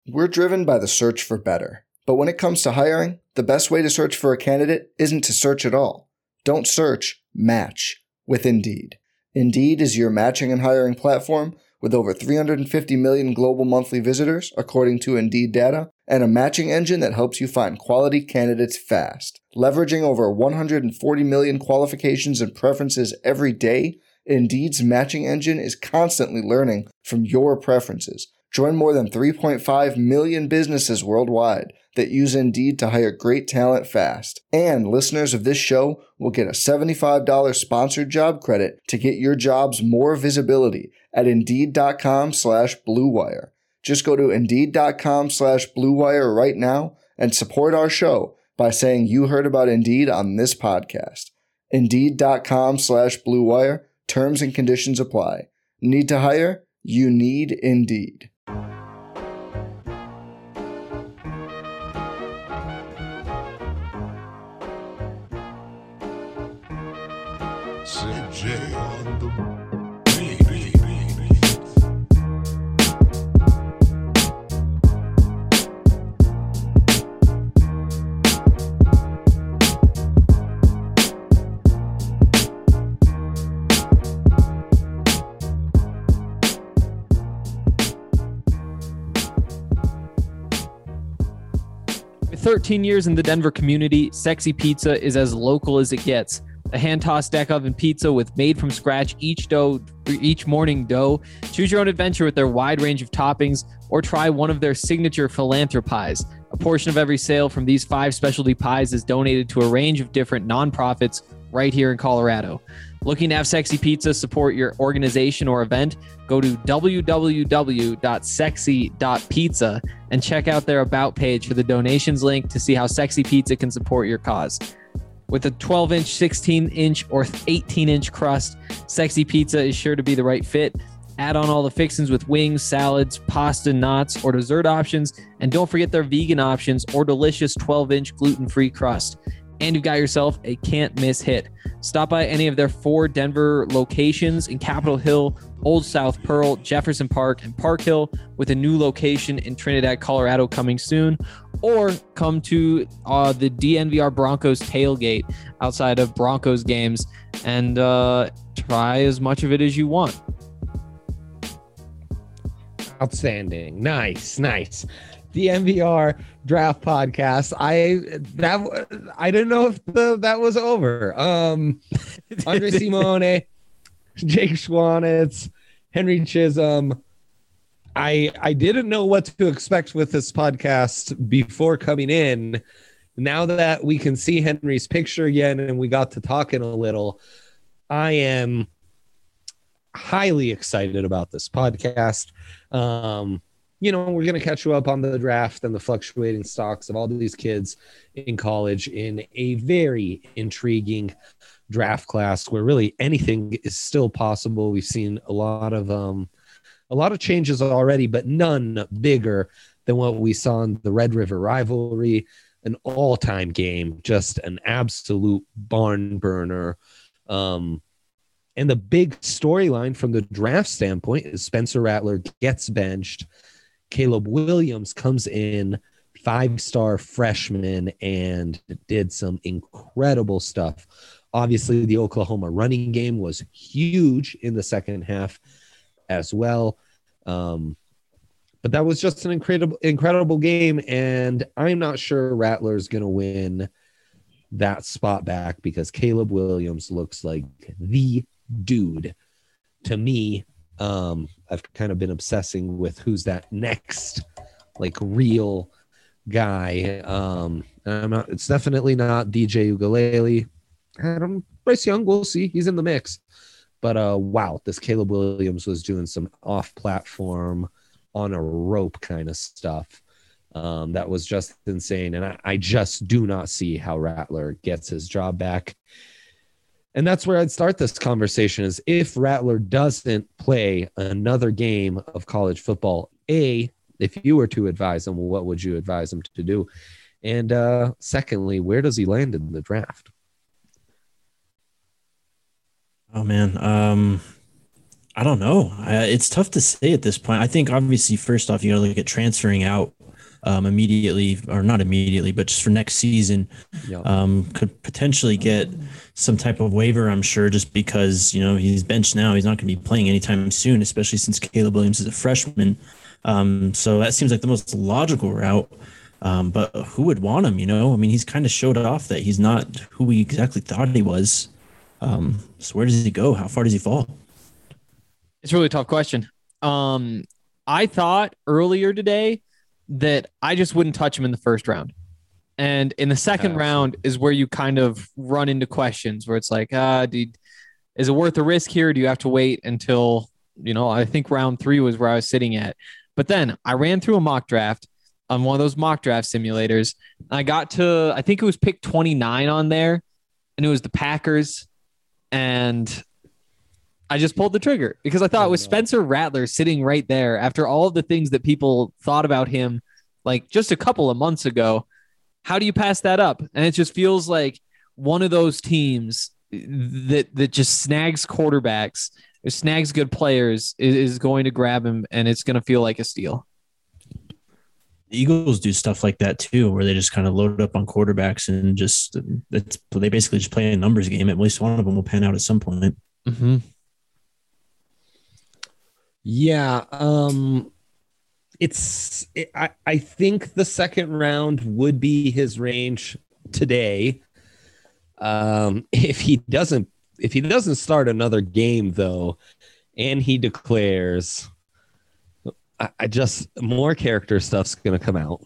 We're driven by the search for better. But when it comes to hiring, the best way to search for a candidate isn't to search at all. Don't search, match with Indeed. Indeed is your matching and hiring platform with over 350 million global monthly visitors, according to Indeed data, and a matching engine that helps you find quality candidates fast. Leveraging over 140 million qualifications and preferences every day, Indeed's matching engine is constantly learning from your preferences. Join more than 3.5 million businesses worldwide that use Indeed to hire great talent fast. And listeners of this show will get a $75 sponsored job credit to get your jobs more visibility at Indeed.com/Blue Wire. Just go to Indeed.com/Blue Wire right now and support our show by saying you heard about Indeed on this podcast. Indeed.com/Blue Wire. Terms and conditions apply. Need to hire? You need Indeed. CJ on the beat. 13 years in the Denver community, Sexy Pizza is as local as it gets. A hand-tossed deck oven pizza with made-from-scratch each morning dough. Choose your own adventure with their wide range of toppings, or try one of their signature philanthropies. A portion of every sale from these 5 specialty pies is donated to a range of different nonprofits right here in Colorado. Looking to have Sexy Pizza support your organization or event? Go to www.sexy.pizza and check out their About page for the donations link to see how Sexy Pizza can support your cause. With a 12-inch, 16-inch, or 18-inch crust, Sexy Pizza is sure to be the right fit. Add on all the fixings with wings, salads, pasta, knots, or dessert options. And don't forget their vegan options or delicious 12-inch gluten-free crust. And you've got yourself a can't-miss hit. Stop by any of their 4 Denver locations in Capitol Hill, Old South Pearl, Jefferson Park, and Park Hill, with a new location in Trinidad, Colorado coming soon. Or come to the DNVR Broncos tailgate outside of Broncos games and try as much of it as you want. Outstanding. Nice. The MVR Draft Podcast. I didn't know if that was over. Andre Simone, Jake Schwanitz, Henry Chisholm. I didn't know what to expect with this podcast before coming in. Now that we can see Henry's picture again and we got to talking a little, I am highly excited about this podcast. We're going to catch you up on the draft and the fluctuating stocks of all these kids in college in a very intriguing draft class where really anything is still possible. We've seen a lot of changes already, but none bigger than what we saw in the Red River rivalry, an all-time game, just an absolute barn burner. And the big storyline from the draft standpoint is Spencer Rattler gets benched. Caleb Williams comes in, 5-star freshman, and did some incredible stuff. Obviously, the Oklahoma running game was huge in the second half as well. But that was just an incredible game, and I'm not sure Rattler's going to win that spot back because Caleb Williams looks like the dude to me. I've kind of been obsessing with who's that next real guy. It's definitely not DJ Ugalele. Bryce Young, we'll see. He's in the mix. But wow, this Caleb Williams was doing some off-platform, on a rope kind of stuff. That was just insane. And I just do not see how Rattler gets his job back. And that's where I'd start this conversation is if Rattler doesn't play another game of college football, if you were to advise him, what would you advise him to do? And secondly, where does he land in the draft? Oh, man. I don't know. It's tough to say at this point. I think obviously, first off, you got to look at transferring out immediately, or not immediately, but just for next season. Yep. Could potentially get some type of waiver, I'm sure, just because, he's benched now. He's not going to be playing anytime soon, especially since Caleb Williams is a freshman. So that seems like the most logical route. But who would want him? I mean, he's kind of showed off that he's not who we exactly thought he was. So where does he go? How far does he fall? It's a really tough question. I thought earlier today that I just wouldn't touch him in the first round. And in the second round is where you kind of run into questions where it's like, is it worth the risk here? Do you have to wait until, I think round 3 was where I was sitting at. But then I ran through a mock draft on one of those mock draft simulators. I got to, I think it was pick 29 on there, and it was the Packers. And I just pulled the trigger because I thought with Spencer Rattler sitting right there after all of the things that people thought about him, like just a couple of months ago, how do you pass that up? And it just feels like one of those teams that just snags quarterbacks, or snags good players, is going to grab him, and it's going to feel like a steal. The Eagles do stuff like that too, where they just kind of load up on quarterbacks and they basically just play a numbers game. At least one of them will pan out at some point. Mm-hmm. Yeah. I think the second round would be his range today. If he doesn't start another game though, and he declares, I just more character stuff's gonna come out.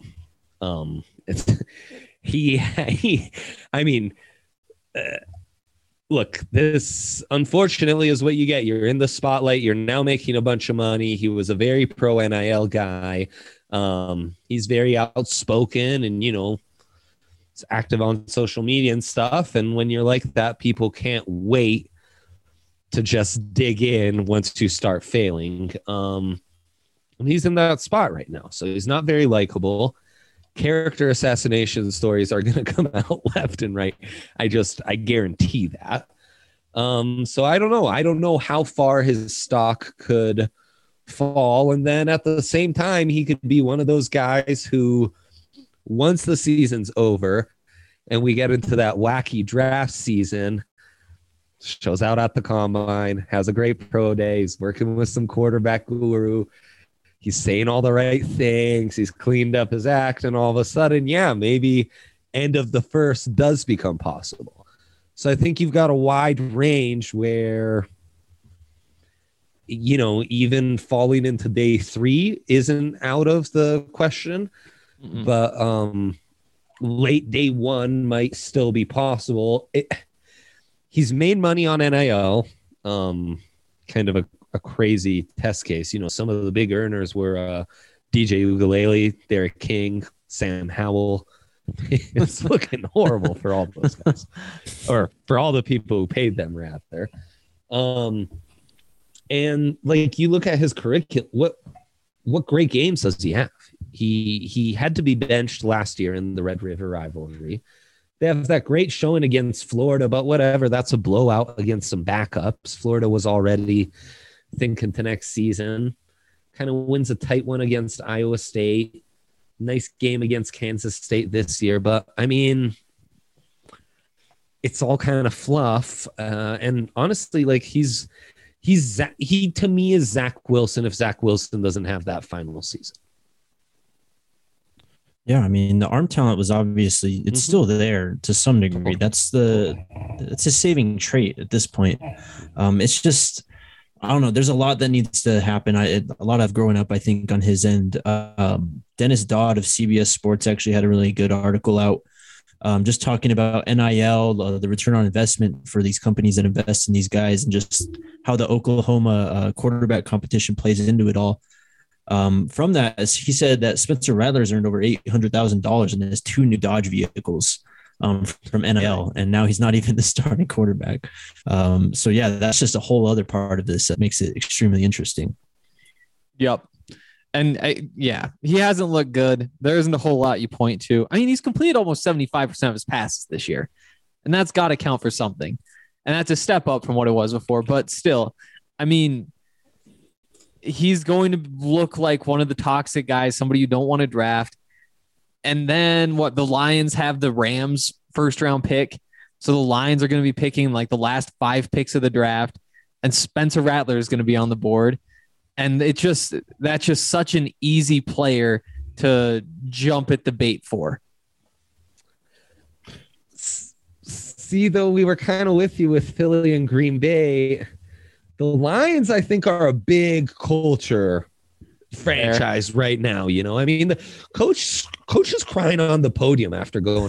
Look, this unfortunately is what you get. You're in the spotlight. You're now making a bunch of money. He was a very pro NIL guy. He's very outspoken and, he's active on social media and stuff. And when you're like that, people can't wait to just dig in once you start failing. And he's in that spot right now. So he's not very likable. Character assassination stories are going to come out left and right. I guarantee that. So I don't know. I don't know how far his stock could fall. And then at the same time, he could be one of those guys who, once the season's over and we get into that wacky draft season, shows out at the combine, has a great pro day. He's working with some quarterback guru. He's saying all the right things. He's cleaned up his act. And all of a sudden, maybe end of the first does become possible. So I think you've got a wide range where, even falling into day 3 isn't out of the question. Mm-hmm. But late day 1 might still be possible. He's made money on NIL, kind of a crazy test case. Some of the big earners were DJ Ugalele, Derek King, Sam Howell. It's looking horrible for all those guys, or for all the people who paid them rather. And like you look at his curriculum, what great games does he have? He had to be benched last year in the Red River rivalry. They have that great showing against Florida, but whatever, that's a blowout against some backups. Florida was already thinking to next season. Kind of wins a tight one against Iowa State. Nice game against Kansas State this year, but I mean, it's all kind of fluff. And honestly, like he to me is Zach Wilson if Zach Wilson doesn't have that final season. Yeah, I mean, the arm talent was obviously, it's still there to some degree. It's a saving trait at this point. It's just, I don't know. There's a lot that needs to happen. A lot of growing up, I think, on his end. Dennis Dodd of CBS Sports actually had a really good article out just talking about NIL, the return on investment for these companies that invest in these guys, and just how the Oklahoma quarterback competition plays into it all. From that, as he said that Spencer Rattler's earned over $800,000 and has 2 new Dodge vehicles from NIL, and now he's not even the starting quarterback. So yeah, that's just a whole other part of this that makes it extremely interesting. Yep. And he hasn't looked good. There isn't a whole lot you point to. I mean, he's completed almost 75% of his passes this year, and that's got to count for something. And that's a step up from what it was before, but still, I mean, he's going to look like one of the toxic guys, somebody you don't want to draft. And then the Lions have the Rams first round pick. So the Lions are going to be picking like the last 5 picks of the draft, and Spencer Rattler is going to be on the board. And that's just such an easy player to jump at the bait for. See, though, we were kind of with you with Philly and Green Bay. The Lions, I think, are a big culture franchise right now. You know, I mean, the coach is crying on the podium after going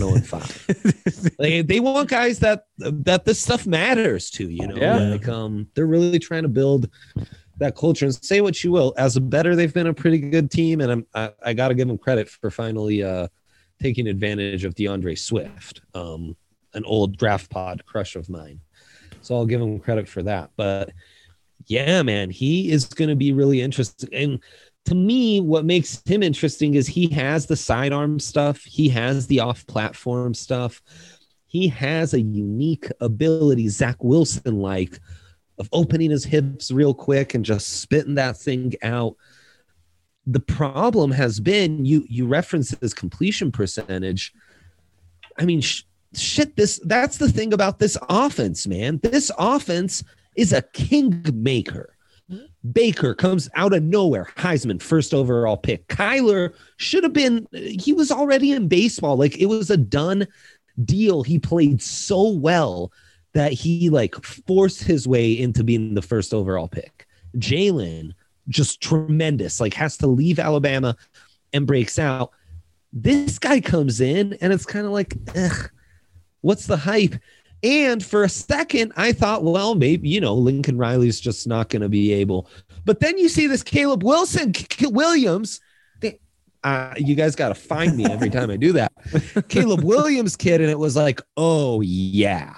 0-5. They want guys that this stuff matters to, you know. Yeah. Like they're really trying to build that culture. And say what you will, as a better, they've been a pretty good team, and I got to give them credit for finally taking advantage of DeAndre Swift, an old draft pod crush of mine. So I'll give him credit for that. But yeah, man, he is going to be really interesting. And to me, what makes him interesting is he has the sidearm stuff. He has the off-platform stuff. He has a unique ability, Zach Wilson-like, of opening his hips real quick and just spitting that thing out. The problem has been, you referenced his completion percentage. I mean, that's the thing about this offense, man. This offense is a kingmaker. Baker comes out of nowhere, Heisman, first overall pick. Kyler he was already in baseball. Like, it was a done deal. He played so well that he like forced his way into being the first overall pick. Jalen, just tremendous, like has to leave Alabama and breaks out. This guy comes in and it's kind of like, what's the hype? And for a second, I thought, well, maybe, you know, Lincoln Riley's just not going to be able. But then you see this Caleb Williams. You guys got to find me every time I do that. Caleb Williams kid. And it was like, oh, yeah,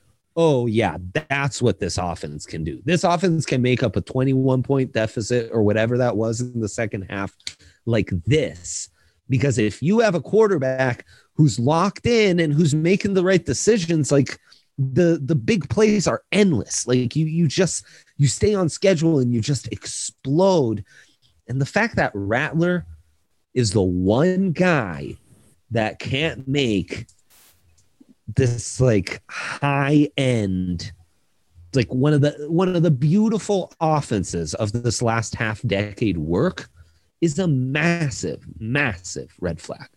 that's what this offense can do. This offense can make up a 21-point deficit or whatever that was in the second half like this. Because if you have a quarterback who's locked in and who's making the right decisions, like the big plays are endless. Like you stay on schedule and you just explode. And the fact that Rattler is the one guy that can't make this like high end, like one of the beautiful offenses of this last half decade work is a massive red flag.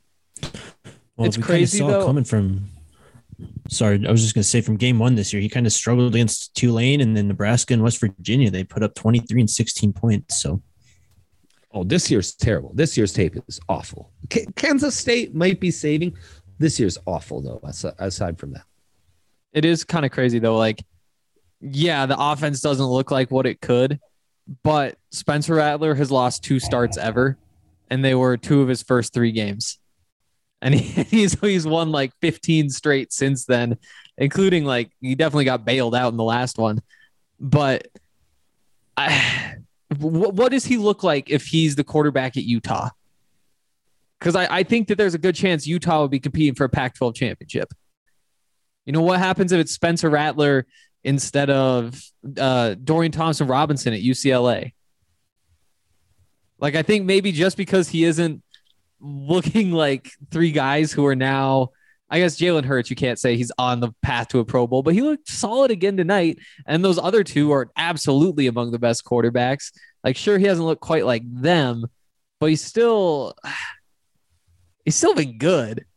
Well, it's crazy though. Coming from, sorry, I was just going to say from game 1 this year, he kind of struggled against Tulane, and then Nebraska and West Virginia, they put up 23 and 16 points. So, this year's terrible. This year's tape is awful. Kansas State might be saving. This year's awful though. Aside from that, it is kind of crazy though. Like, yeah, the offense doesn't look like what it could, but Spencer Rattler has lost 2 starts ever, and they were 2 of his first 3 games. And he's won like 15 straight since then, including like he definitely got bailed out in the last one. But what does he look like if he's the quarterback at Utah? Because I think that there's a good chance Utah would be competing for a Pac-12 championship. You know, what happens if it's Spencer Rattler instead of Dorian Thompson-Robinson at UCLA? Like, I think maybe just because he isn't looking like 3 guys who are now, I guess Jalen Hurts, you can't say he's on the path to a Pro Bowl, but he looked solid again tonight. And those other 2 are absolutely among the best quarterbacks. Like, sure, he hasn't looked quite like them, but he's still been good.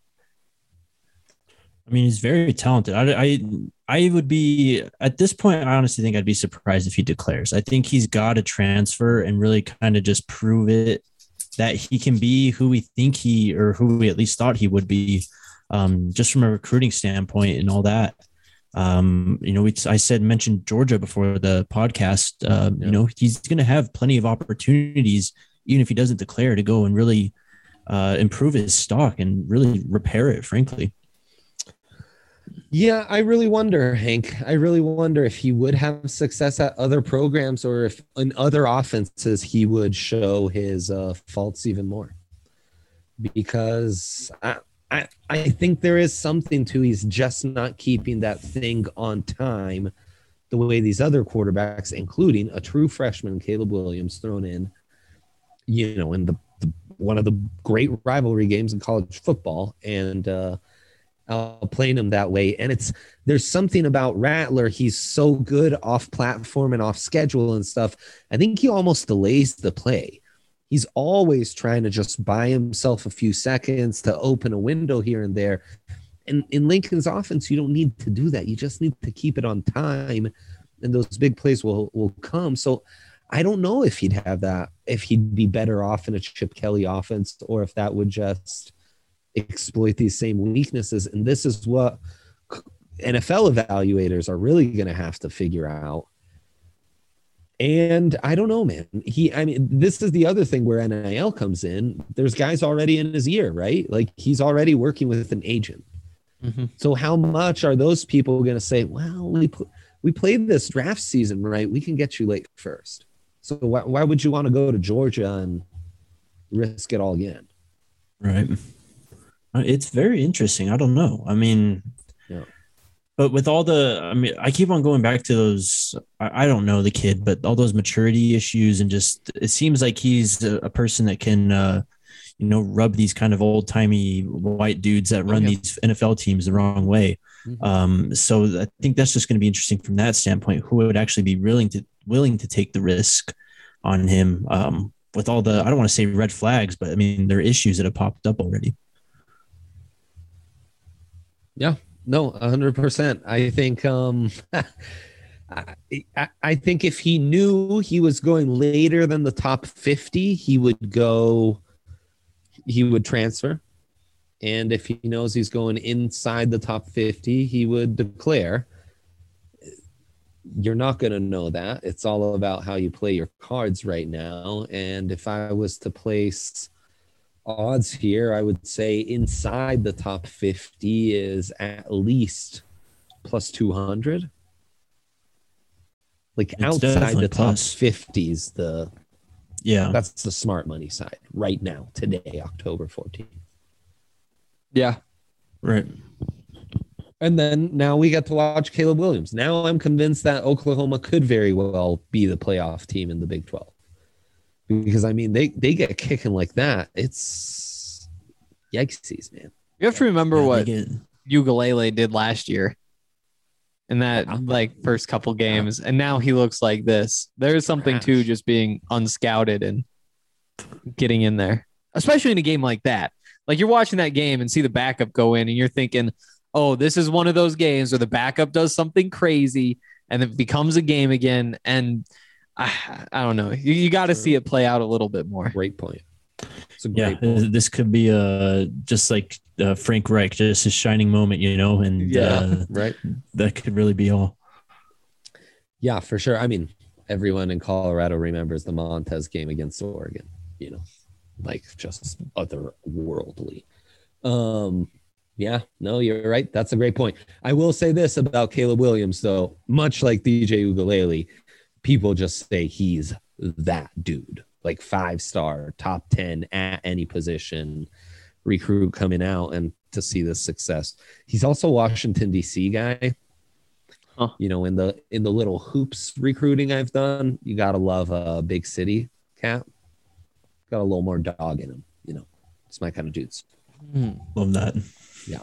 I mean, he's very talented. I would be, at this point, I honestly think I'd be surprised if he declares. I think he's got to transfer and really kind of just prove it, that he can be who we think who we at least thought he would be, just from a recruiting standpoint and all that. You know, I mentioned Georgia before the podcast. You know, he's going to have plenty of opportunities, even if he doesn't declare, to go and really improve his stock and really repair it, frankly. Yeah, I really wonder, Hank. I really wonder if he would have success at other programs, or if in other offenses he would show his faults even more. Because I think there is something to he's just not keeping that thing on time the way these other quarterbacks, including a true freshman, Caleb Williams, thrown in, in the one of the great rivalry games in college football, and playing him that way. And there's something about Rattler. He's so good off platform and off schedule and stuff. I think he almost delays the play. He's always trying to just buy himself a few seconds to open a window here and there. And in Lincoln's offense, you don't need to do that. You just need to keep it on time, and those big plays will come. So I don't know if he'd have that, if he'd be better off in a Chip Kelly offense, or if that would just exploit these same weaknesses. And this is what NFL evaluators are really going to have to figure out. And I don't know, man. This is the other thing where NIL comes in. There's guys already in his ear, right? Like, he's already working with an agent. Mm-hmm. So how much are those people going to say, well, we played this draft season, right? We can get you late first. So why would you want to go to Georgia and risk it all again? Right. It's very interesting. I don't know. Yeah. But with all I keep on going back to those, I don't know the kid, but all those maturity issues, and just, it seems like he's a person that can, rub these kind of old timey white dudes that run these NFL teams the wrong way. Mm-hmm. So I think that's just going to be interesting from that standpoint, who would actually be willing to take the risk on him, with all the, I don't want to say red flags, but there are issues that have popped up already. Yeah, no, 100%. I think, I think if he knew he was going later than the top 50, he would transfer. And if he knows he's going inside the top 50, he would declare. You're not going to know that. It's all about how you play your cards right now. And if I was to place odds here, I would say inside the top 50 is at least plus 200. Like, it's outside the top 50s, that's the smart money side right now, today, October 14th. Yeah. Right. And then now we get to watch Caleb Williams. Now I'm convinced that Oklahoma could very well be the playoff team in the Big 12. Because, they get kicking like that. It's yikesies, man. You have to remember what Ugalele did last year in that first couple games. And now he looks like this. There's something to just being unscouted and getting in there, especially in a game like that. Like, you're watching that game and see the backup go in, and you're thinking, oh, this is one of those games where the backup does something crazy and it becomes a game again. And I don't know. You got to see it play out a little bit more. Great point. This could be just like Frank Reich, just his shining moment, and right. That could really be all. Yeah, for sure. Everyone in Colorado remembers the Montez game against Oregon, just otherworldly. Yeah, no, you're right. That's a great point. I will say this about Caleb Williams, though, much like DJ Ugalele, people just say he's that dude, like 5-star, top 10 at any position recruit coming out, and to see this success. He's also a Washington, D.C. guy. Huh. In the little hoops recruiting I've done, you got to love a big city cat. Got a little more dog in him, It's my kind of dudes. Love that. Yeah.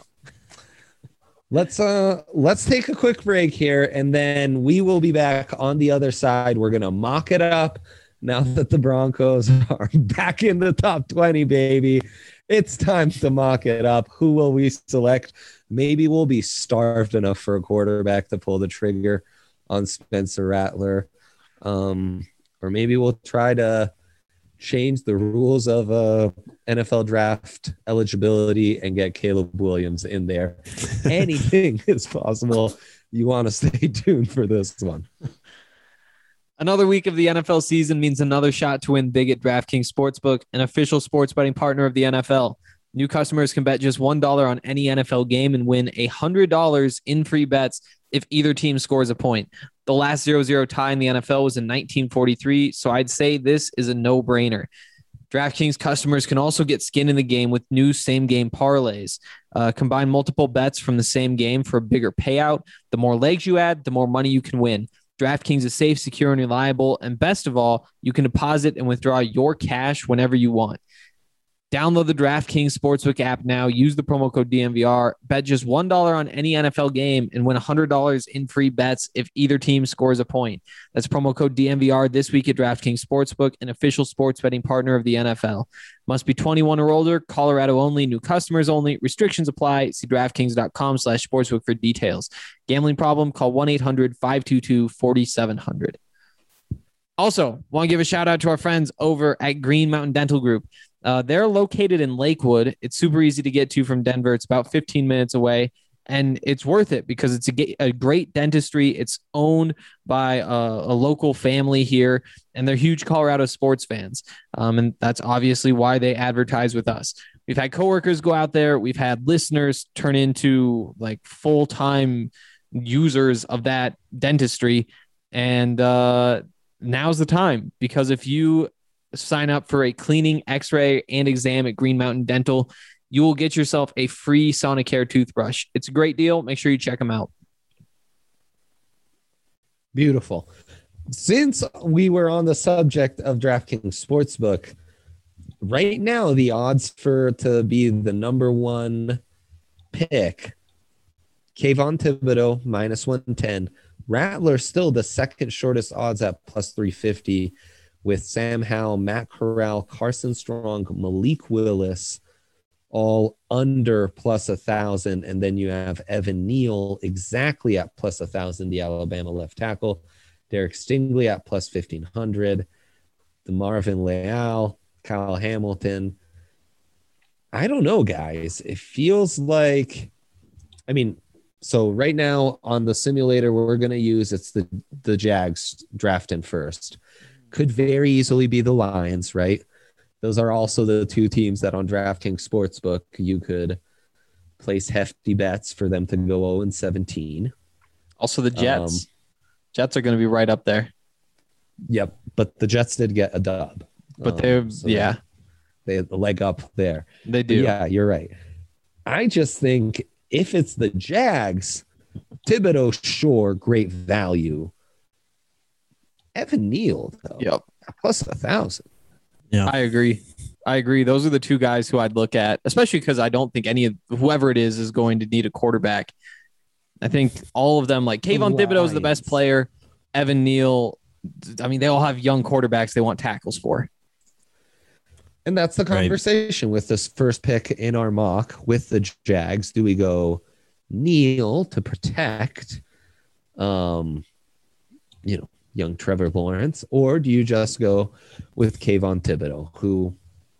Let's take a quick break here, and then we will be back on the other side. We're gonna mock it up now that the Broncos are back in the top 20, baby. It's time to mock it up. Who will we select? Maybe we'll be starved enough for a quarterback to pull the trigger on Spencer Rattler, or maybe we'll try to change the rules of NFL draft eligibility and get Caleb Williams in there. Anything is possible. You want to stay tuned for this one. Another week of the NFL season means another shot to win big at DraftKings Sportsbook, an official sports betting partner of the NFL. New customers can bet just $1 on any NFL game and win $100 in free bets if either team scores a point. The last 0-0 tie in the NFL was in 1943, so I'd say this is a no-brainer. DraftKings customers can also get skin in the game with new same-game parlays. Combine multiple bets from the same game for a bigger payout. The more legs you add, the more money you can win. DraftKings is safe, secure, and reliable. And best of all, you can deposit and withdraw your cash whenever you want. Download the DraftKings Sportsbook app now. Use the promo code DNVR. Bet just $1 on any NFL game and win $100 in free bets if either team scores a point. That's promo code DNVR this week at DraftKings Sportsbook, an official sports betting partner of the NFL. Must be 21 or older. Colorado only. New customers only. Restrictions apply. See DraftKings.com/sportsbook for details. Gambling problem? Call 1-800-522-4700. Also, want to give a shout out to our friends over at Green Mountain Dental Group. They're located in Lakewood. It's super easy to get to from Denver. It's about 15 minutes away, and it's worth it because it's a great dentistry. It's owned by a local family here, and they're huge Colorado sports fans. And that's obviously why they advertise with us. We've had coworkers go out there. We've had listeners turn into like full-time users of that dentistry. And now's the time, because if you sign up for a cleaning, x-ray, and exam at Green Mountain Dental, you will get yourself a free Sonicare toothbrush. It's a great deal. Make sure you check them out. Beautiful. Since we were on the subject of DraftKings Sportsbook, right now the odds to be the number one pick, Kayvon Thibodeau -110. Rattler still the second shortest odds at +350. With Sam Howell, Matt Corral, Carson Strong, Malik Willis, all under +1,000. And then you have Evan Neal exactly at +1,000, the Alabama left tackle. Derek Stingley at +1,500. The Marvin Leal, Kyle Hamilton. I don't know, guys. It feels like, so right now on the simulator we're going to use, it's the Jags drafting first. Could very easily be the Lions, right? Those are also the two teams that on DraftKings Sportsbook you could place hefty bets for them to go 0-17. Also the Jets. Jets are going to be right up there. Yep, but the Jets did get a dub. But they had the leg up there. They do. Yeah, you're right. I just think if it's the Jags, Thibodeau, sure, great value. Evan Neal, though, yep, +1,000. Yeah, I agree. Those are the two guys who I'd look at, especially because I don't think any of whoever it is going to need a quarterback. I think all of them, like Kayvon Thibodeau is the best player. Evan Neal, they all have young quarterbacks they want tackles for. And that's the conversation with this first pick in our mock with the Jags. Do we go Neal to protect, young Trevor Lawrence, or do you just go with Kayvon Thibodeau, who,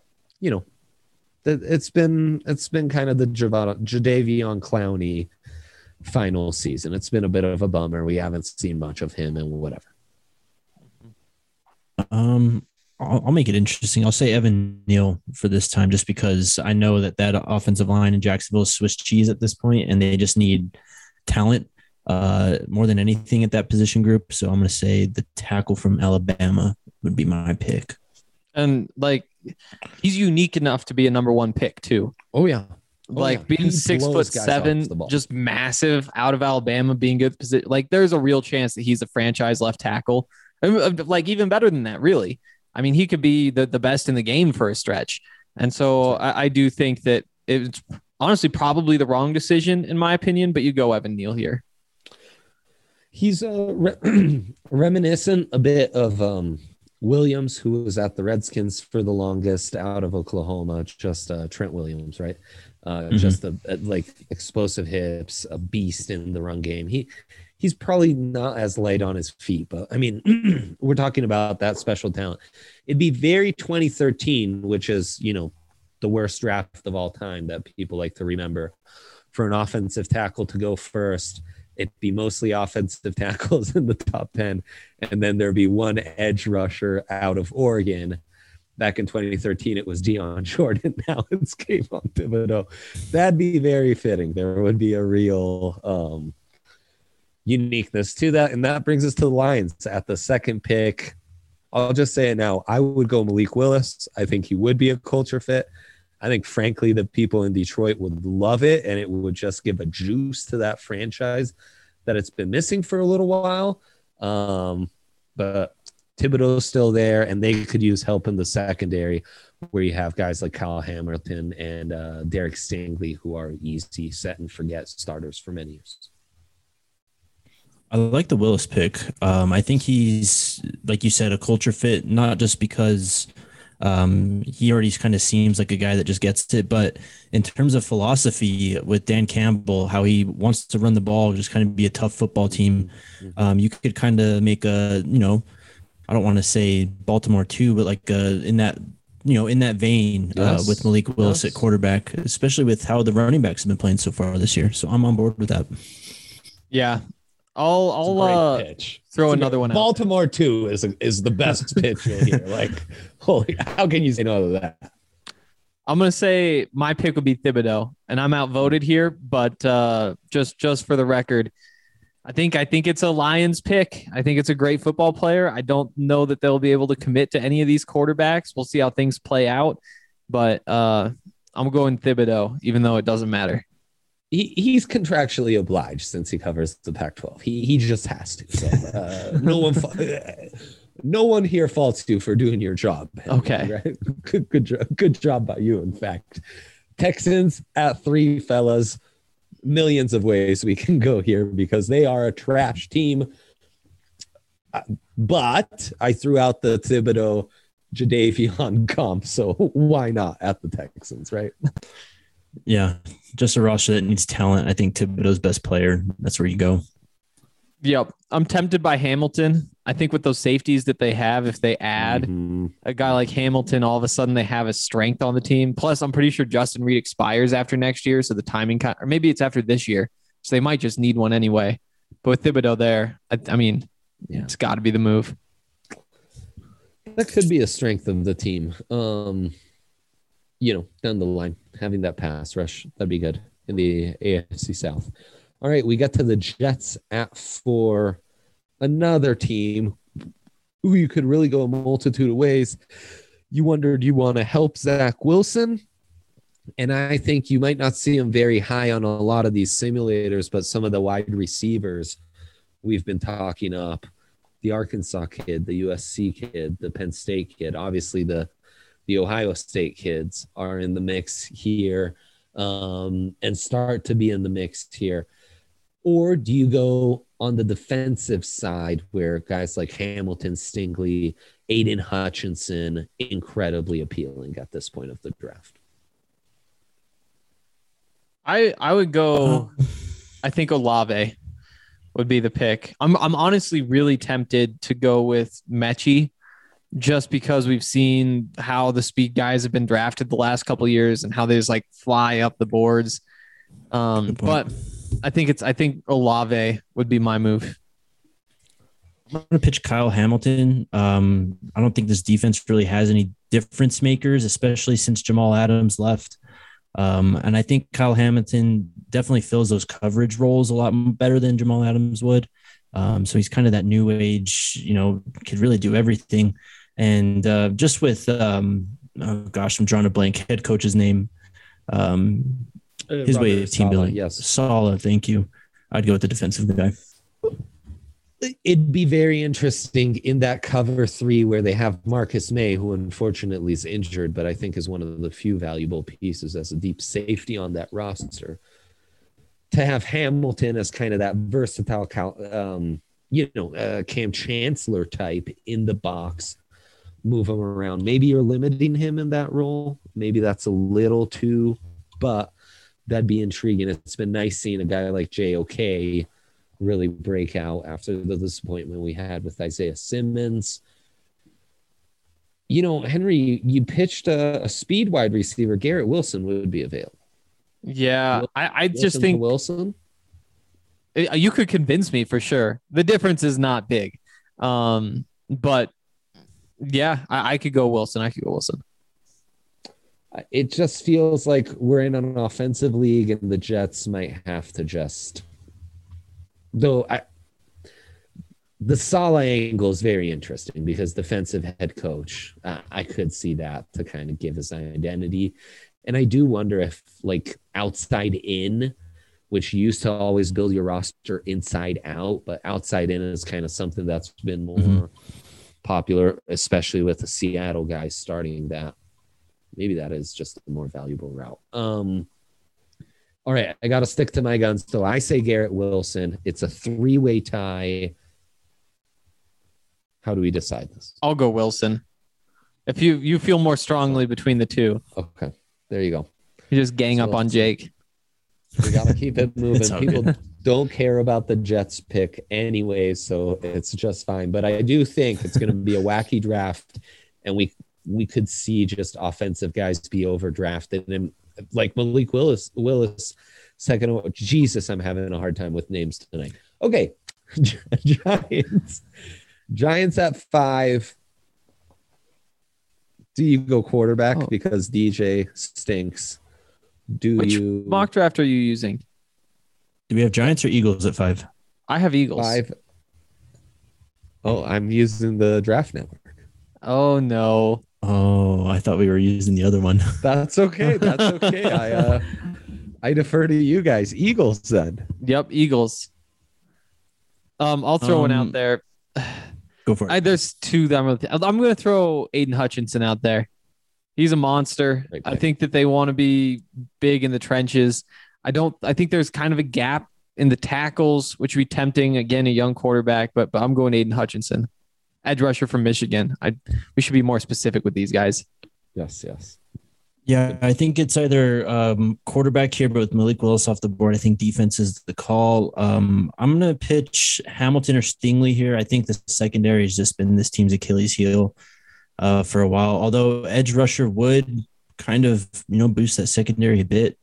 it's been kind of the Jadeveon Clowney final season. It's been a bit of a bummer. We haven't seen much of him and whatever. I'll make it interesting. I'll say Evan Neal for this time, just because I know that offensive line in Jacksonville is Swiss cheese at this point, and they just need talent more than anything at that position group. So I'm going to say the tackle from Alabama would be my pick. And he's unique enough to be a number one pick too. Oh yeah. Being 6'7", just massive out of Alabama, being good position. There's a real chance that he's a franchise left tackle. Even better than that, really. He could be the best in the game for a stretch. And so I do think that it's honestly probably the wrong decision in my opinion, but you go Evan Neal here. He's reminiscent a bit of Williams, who was at the Redskins for the longest out of Oklahoma, just Trent Williams, right? Just explosive hips, a beast in the run game. He's probably not as light on his feet, but we're talking about that special talent. It'd be very 2013, which is, the worst draft of all time that people like to remember, for an offensive tackle to go first. It'd be mostly offensive tackles in the top 10. And then there'd be one edge rusher out of Oregon. Back in 2013, it was Deion Jordan. Now it's Kayvon Thibodeau. That'd be very fitting. There would be a real uniqueness to that. And that brings us to the Lions at the second pick. I'll just say it now. I would go Malik Willis. I think he would be a culture fit. I think, frankly, the people in Detroit would love it, and it would just give a juice to that franchise that it's been missing for a little while. But Thibodeau's still there, and they could use help in the secondary where you have guys like Kyle Hamilton and Derek Stingley, who are easy set and forget starters for many years. I like the Willis pick. I think he's, like you said, a culture fit, not just because he already kind of seems like a guy that just gets it, but in terms of philosophy with Dan Campbell, how he wants to run the ball, just kind of be a tough football team. You could kind of make a, I don't want to say Baltimore too, but like in that vein with Malik Willis at quarterback, especially with how the running backs have been playing so far this year. So I'm on board with that. Yeah. I'll pitch. Throw another one out. Baltimore 2 is the best pitch you'll hear. Like, holy, how can you say no to that? I'm going to say my pick would be Thibodeau, and I'm outvoted here, but just for the record, I think it's a Lions pick. I think it's a great football player. I don't know that they'll be able to commit to any of these quarterbacks. We'll see how things play out, but I'm going Thibodeau, even though it doesn't matter. He's contractually obliged since he covers the Pac-12. He just has to. So, no one here faults you for doing your job. Okay, right? Good job by you. In fact, Texans at 3, fellas. Millions of ways we can go here because they are a trash team. But I threw out the Thibodeau Jadeveon comp, so why not at the Texans, right? Yeah, just a roster that needs talent. I think Thibodeau's best player. That's where you go. Yep. I'm tempted by Hamilton. I think with those safeties that they have, if they add a guy like Hamilton, all of a sudden they have a strength on the team. Plus, I'm pretty sure Justin Reed expires after next year. So the timing, or maybe it's after this year. So they might just need one anyway. But with Thibodeau there, I mean, it's got to be the move. That could be a strength of the team. Down the line, having that pass rush, that'd be good in the AFC South. All right, we got to the Jets at 4, another team who you could really go a multitude of ways. You wonder, do you want to help Zach Wilson? And I think you might not see him very high on a lot of these simulators, but some of the wide receivers we've been talking up, the Arkansas kid, the USC kid, the Penn State kid, obviously the Ohio State kids are in the mix here and start to be in the mix here. Or do you go on the defensive side where guys like Hamilton, Stingley, Aiden Hutchinson, incredibly appealing at this point of the draft? I would go, I think Olave would be the pick. I'm honestly really tempted to go with Mechie, just because we've seen how the speed guys have been drafted the last couple of years and how they just like fly up the boards. But I think Olave would be my move. I'm going to pitch Kyle Hamilton. I don't think this defense really has any difference makers, especially since Jamal Adams left. And I think Kyle Hamilton definitely fills those coverage roles a lot better than Jamal Adams would. So he's kind of that new age, could really do everything. And just with, I'm drawing a blank, head coach's name. His way of team building. Yes. Saleh, thank you. I'd go with the defensive guy. It'd be very interesting in that cover 3 where they have Marcus May, who unfortunately is injured, but I think is one of the few valuable pieces as a deep safety on that roster. To have Hamilton as kind of that versatile, Cam Chancellor type in the box, move him around. Maybe you're limiting him in that role. Maybe that's a little too, but that'd be intriguing. It's been nice seeing a guy like JOK really break out after the disappointment we had with Isaiah Simmons. Henry, you pitched a speed wide receiver. Garrett Wilson would be available. Yeah, I just think Wilson. You could convince me for sure. The difference is not big. But yeah, I could go Wilson. It just feels like we're in an offensive league and the Jets might have to just, though The Saleh angle is very interesting because defensive head coach, I could see that to kind of give his identity. And I do wonder if like outside in, which used to always build your roster inside out, but outside in is kind of something that's been more popular, especially with the Seattle guys starting that. Maybe that is just a more valuable route. All right, I got to stick to my guns. So I say Garrett Wilson. It's a 3-way tie. How do we decide this? I'll go Wilson. If you feel more strongly between the two, Okay, there you go. you just gang up on Jake. We got to keep it moving. It's all People good. don't care about the Jets pick anyway, so it's just fine. But I do think it's going to be a wacky draft, and we could see just offensive guys be overdrafted. And like Malik Willis, second. Jesus, I'm having a hard time with names tonight. Okay, Giants at 5. Do you go quarterback because DJ stinks? Which mock draft are you using? Do we have Giants or Eagles at 5? I have Eagles. 5? Oh, I'm using the Draft Network. Oh no. Oh, I thought we were using the other one. That's okay. That's okay. I defer to you guys. Eagles then. Yep, Eagles. I'll throw one out there. Go for it. There's two that I'm going to throw Aiden Hutchinson out there. He's a monster. Great I pick. think that they want to be big in the trenches. I think there's kind of a gap in the tackles, which would be tempting. Again, a young quarterback, but I'm going Aiden Hutchinson, edge rusher from Michigan. We should be more specific with these guys. Yes. Yeah, I think it's either quarterback here, but with Malik Willis off the board, I think defense is the call. I'm going to pitch Hamilton or Stingley here. I think the secondary has just been this team's Achilles heel for a while, although edge rusher would kind of, boost that secondary a bit.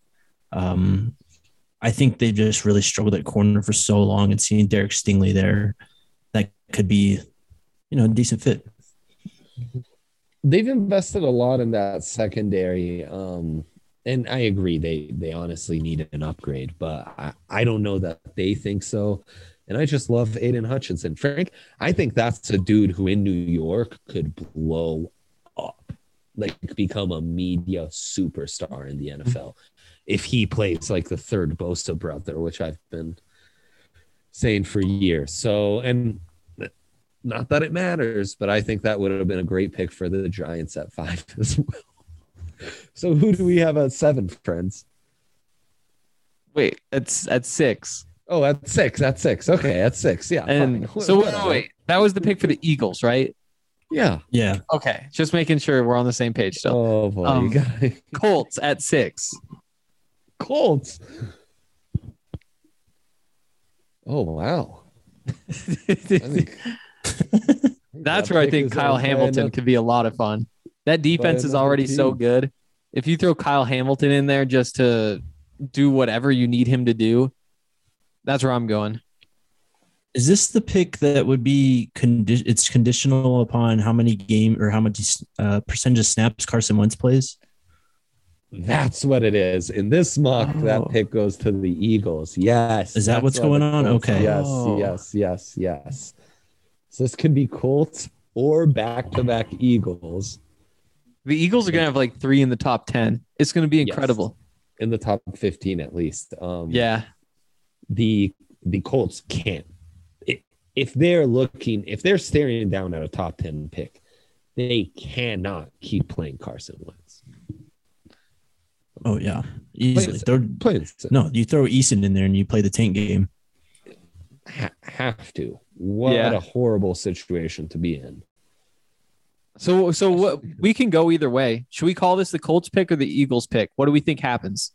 I think they've just really struggled at corner for so long, and seeing Derek Stingley there, that could be, a decent fit. They've invested a lot in that secondary. And I agree, they honestly need an upgrade, but I don't know that they think so. And I just love Aiden Hutchinson. Frank, I think that's a dude who in New York could blow up, like become a media superstar in the NFL if he plays like the third Bosa brother, which I've been saying for years. So, and not that it matters, but I think that would have been a great pick for the Giants at 5 as well. So who do we have at 7, friends? Wait, it's at 6. Oh, at 6. At 6. Okay, at 6. Yeah. And fine. so wait, that was the pick for the Eagles, right? Yeah. Yeah. Okay, just making sure we're on the same page still. Oh boy, you got Colts at 6. Colts. Oh wow. That's where I think Kyle Hamilton could be a lot of fun. That defense is already so good. If you throw Kyle Hamilton in there just to do whatever you need him to do, that's where I'm going. Is this the pick that would be it's conditional upon how many game or how much percentage of snaps Carson Wentz plays? That's what it is. In this mock, that pick goes to the Eagles. Yes. Is that what's going on? Okay. Yes. So this could be Colts or back-to-back Eagles. The Eagles are going to have like 3 in the top 10. It's going to be incredible. Yes. In the top 15 at least. Yeah. The Colts can't. If they're staring down at a top 10 pick, they cannot keep playing Carson Wentz. Oh yeah, easily. Please. No, you throw Eason in there and you play the tank game. Have to. What a horrible situation to be in. So what, we can go either way. Should we call this the Colts pick or the Eagles pick? What do we think happens?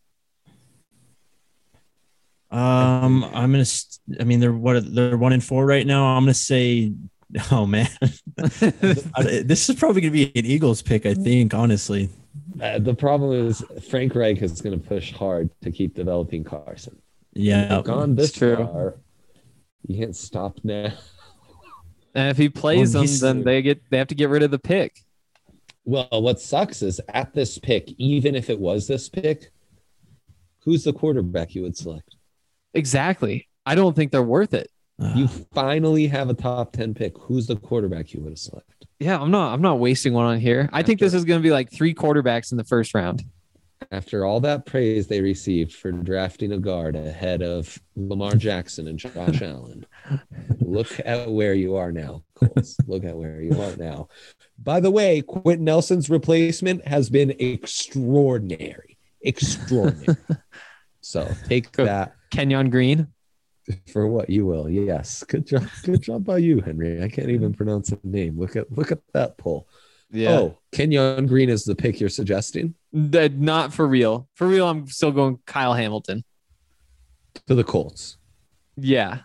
I'm gonna. I mean, they're 1-4 right now. I'm gonna say, oh man, this is probably gonna be an Eagles pick. I think, honestly. The problem is Frank Reich is going to push hard to keep developing Carson. Yeah, They've gone this true. far. You can't stop now. And if he plays them, then they have to get rid of the pick. Well, what sucks is at this pick, even if it was this pick, who's the quarterback you would select? Exactly. I don't think they're worth it. You finally have a top 10 pick. Who's the quarterback you would have selected? Yeah, I'm not wasting one on here. I think this is going to be like 3 quarterbacks in the first round. After all that praise they received for drafting a guard ahead of Lamar Jackson and Josh Allen, look at where you are now, Colts. Look at where you are now. By the way, Quentin Nelson's replacement has been extraordinary. Extraordinary. So take that. Kenyon Green. For what you will. Yes. Good job. Good job by you, Henry. I can't even pronounce the name. Look at that poll. Yeah. Oh, Kenyon Green is the pick you're suggesting? Not for real. For real, I'm still going Kyle Hamilton. To the Colts. Yeah.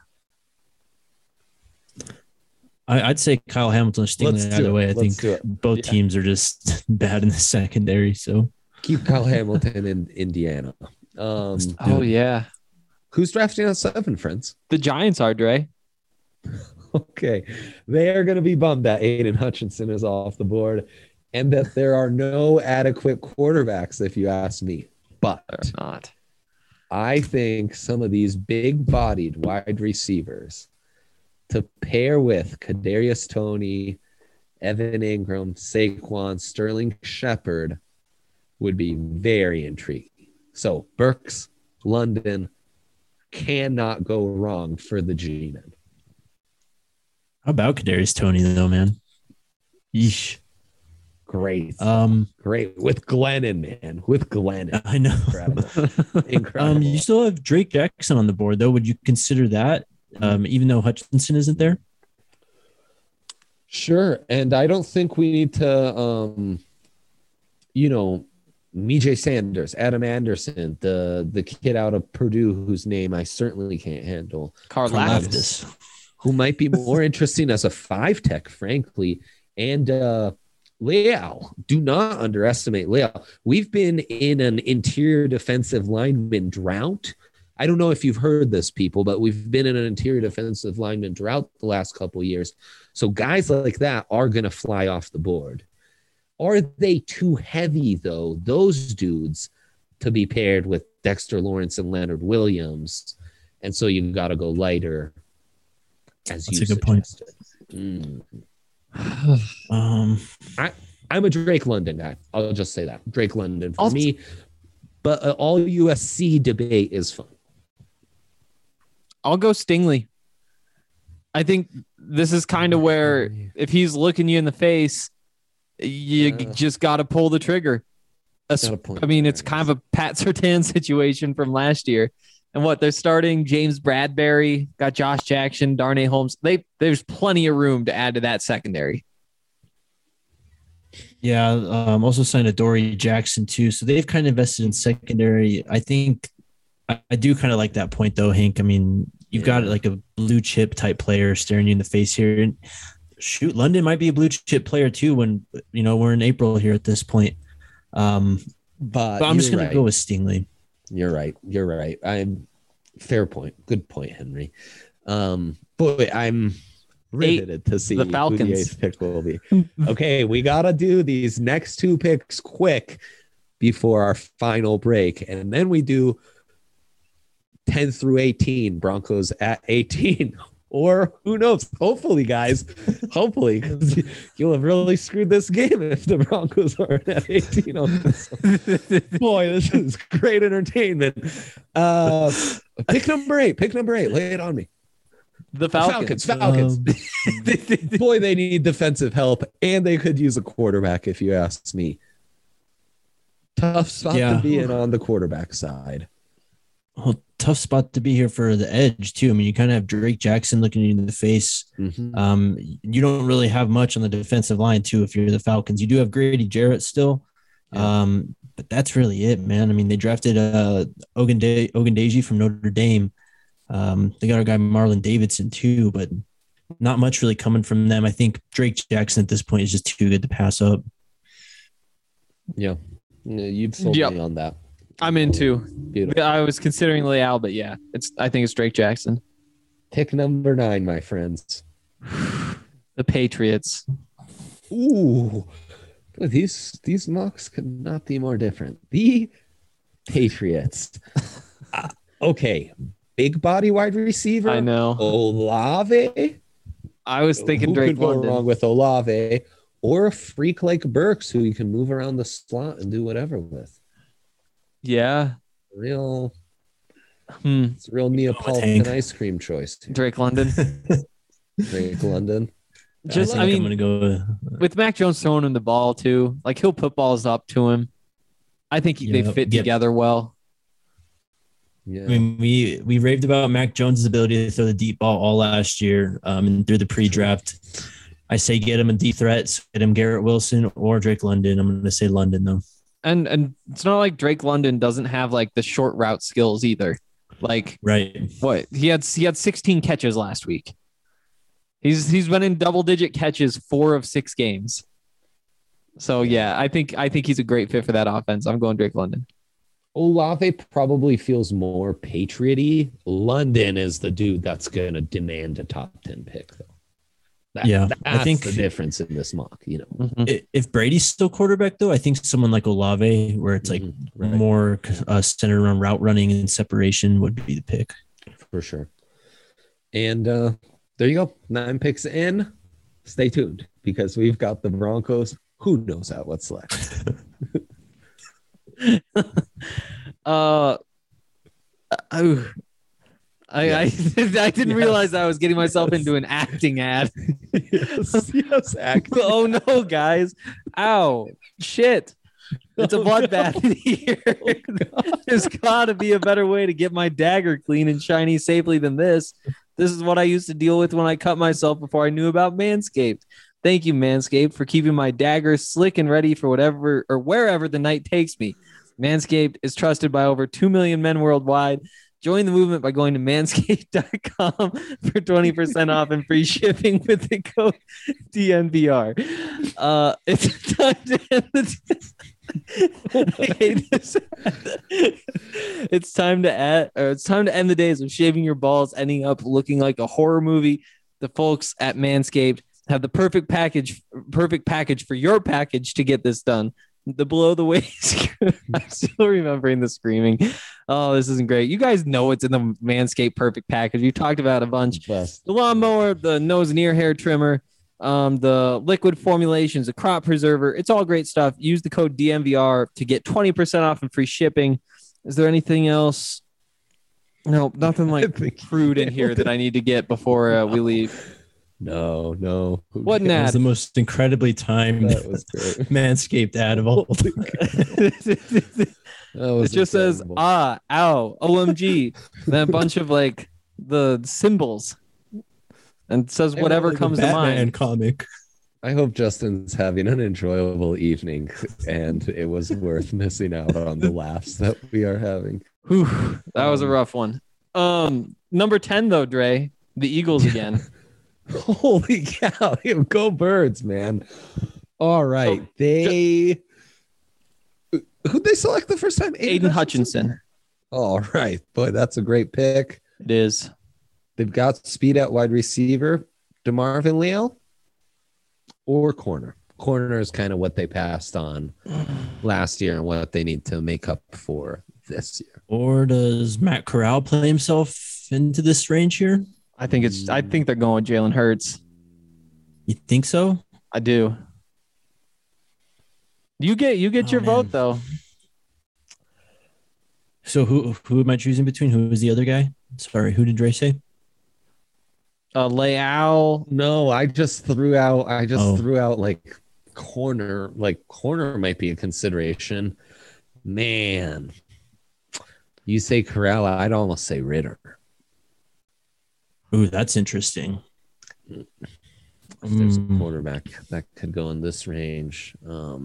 I'd say Kyle Hamilton or Stingley either way. I think both teams are just bad in the secondary. So keep Kyle Hamilton in Indiana. Yeah. Who's drafting at 7, friends? The Giants are, Dre. Okay. They are going to be bummed that Aiden Hutchinson is off the board and that there are no adequate quarterbacks, if you ask me. But they're not. I think some of these big-bodied wide receivers to pair with Kadarius Toney, Evan Ingram, Saquon, Sterling Shepard would be very intriguing. So Burks, London, cannot go wrong for the G-Men. How about Kadarius Toney though, man? Yeesh. Great. Great. With Glennon, man. With Glennon. I know. Incredible. You still have Drake Jackson on the board though. Would you consider that? Even though Hutchinson isn't there? Sure. And I don't think we need to Mijay Sanders, Adam Anderson, the kid out of Purdue whose name I certainly can't handle. Karlaftis. Who might be more interesting as a 5-tech, frankly. And Leal. Do not underestimate Leal. We've been in an interior defensive lineman drought. I don't know if you've heard this, people, but we've been in an interior defensive lineman drought the last couple of years. So guys like that are going to fly off the board. Are they too heavy, though, those dudes, to be paired with Dexter Lawrence and Leonard Williams? And so you've got to go lighter, as you suggested. I'm a Drake London guy. I'll just say that. Drake London for me. But all USC debate is fun. I'll go Stingley. I think this is kind of where if he's looking you in the face, you just got to pull the trigger. I mean, it's kind of a Pat Surtain situation from last year. And what they're starting, James Bradbury, got Josh Jackson, Darnay Holmes. There's plenty of room to add to that secondary. Yeah, also signed Adoree Jackson too. So they've kind of invested in secondary. I think I do kind of like that point though, Hank. I mean, you've got like a blue chip type player staring you in the face here. And shoot, London might be a blue chip player too when, we're in April here at this point. But I'm just going to go with Stingley. You're right. Fair point. Good point, Henry. Boy, I'm riveted to see the Falcons. Who the 8th pick will be. Okay, we got to do these next 2 picks quick before our final break. And then we do 10 through 18, Broncos at 18. Or who knows? Hopefully, guys. Hopefully, because you'll have really screwed this game if the Broncos aren't at 18. Boy, this is great entertainment. Pick number 8. Lay it on me. The Falcons. Boy, they need defensive help, and they could use a quarterback, if you ask me. Tough spot to be in on the quarterback side. Well, tough spot to be here for the edge too. I mean, you kind of have Drake Jackson looking you in the face. Mm-hmm. You don't really have much on the defensive line too. If you're the Falcons, you do have Grady Jarrett still, but that's really it, man. I mean, they drafted Ogundeji from Notre Dame. They got our guy Marlon Davidson too, but not much really coming from them. I think Drake Jackson at this point is just too good to pass up. Yeah, you've sold me on that. I'm into. Beautiful. I was considering Leal, but yeah, I think it's Drake Jackson. Pick number 9, my friends. The Patriots. Ooh, these mocks could not be more different. The Patriots. Okay, big body wide receiver. I know. Olave. I was thinking Who Drake could go London. wrong with Olave, or a freak like Burks who you can move around the slot and do whatever with. Yeah. Real, Hmm. it's a real Neapolitan Hank. ice cream choice. Drake London. Drake London. Just, I I think I'm mean, gonna go. with Mac Jones throwing him the ball too, like he'll put balls up to him. I think they Yeah, fit yeah. together well. Yeah. I mean, we raved about Mac Jones' ability to throw the deep ball all last year, and through the pre-draft. I say get him a deep threat, so get him Garrett Wilson or Drake London. I'm going to say London though. And it's not like Drake London doesn't have like the short route skills either. Like Right. what he had 16 catches last week. He's been in double-digit catches 4 of 6 games. So yeah, I think he's a great fit for that offense. I'm going Drake London. Olave probably feels more Patriot-y. London is the dude that's going to demand a top 10 pick, though. Yeah, that's I think the difference in this mock. You know, Mhm. If Brady's still quarterback, though, I think someone like Olave, where it's like Right. more centered around route running and separation, would be the pick. For sure. And there you go. 9 picks in. Stay tuned because we've got the Broncos. Who knows at what's left? I didn't realize I was getting myself into an acting ad. yes, acting. Oh no, guys. Ow. Shit. It's a bloodbath in here. There's gotta be a better way to get my dagger clean and shiny safely than this. This is what I used to deal with when I cut myself before I knew about Manscaped. Thank you, Manscaped, for keeping my dagger slick and ready for whatever or wherever the night takes me. Manscaped is trusted by over 2 million men worldwide. Join the movement by going to manscaped.com for 20% off and free shipping with the code DNVR. It's time to end I hate this. It's time to end the days of shaving your balls, ending up looking like a horror movie. The folks at Manscaped have the perfect package for your package to get this done. The below the waist. I'm still remembering the screaming. Oh, this isn't great. You guys know it's in the Manscaped perfect package. We talked about a bunch. Best. The lawnmower, the nose and ear hair trimmer, the liquid formulations, the crop preserver. It's all great stuff. Use the code DNVR to get 20% off and free shipping. Is there anything else? No, nothing like fruit in here that I need to get before we leave. No. What an That was ad. the most incredibly timed That was great. Manscaped ad of all. It just says ow, OMG, then a bunch of like the symbols, and it says whatever Like a comes to Batman mind. comic. I hope Justin's having an enjoyable evening and it was worth missing out on the laughs that we are having. Whew, that was a rough one. Number 10 though, Dre, the Eagles again. Holy cow. Go Birds, man. All right. Who'd they select the first time? Aiden Hutchinson. All right. Boy, that's a great pick. It is. They've got speed at wide receiver, DeMarvin Leal, or corner. Corner is kind of what they passed on last year and what they need to make up for this year. Or does Matt Corral play himself into this range here? I think they're going with Jalen Hurts. You think so? I do. You get your man. vote though. So who am I choosing between? Who is the other guy? Sorry, who did Dre say? Leal. No, I just threw out like corner. Like corner might be a consideration. Man, you say Corral, I'd almost say Ritter. Ooh, that's interesting. If there's a Mm. quarterback that could go in this range.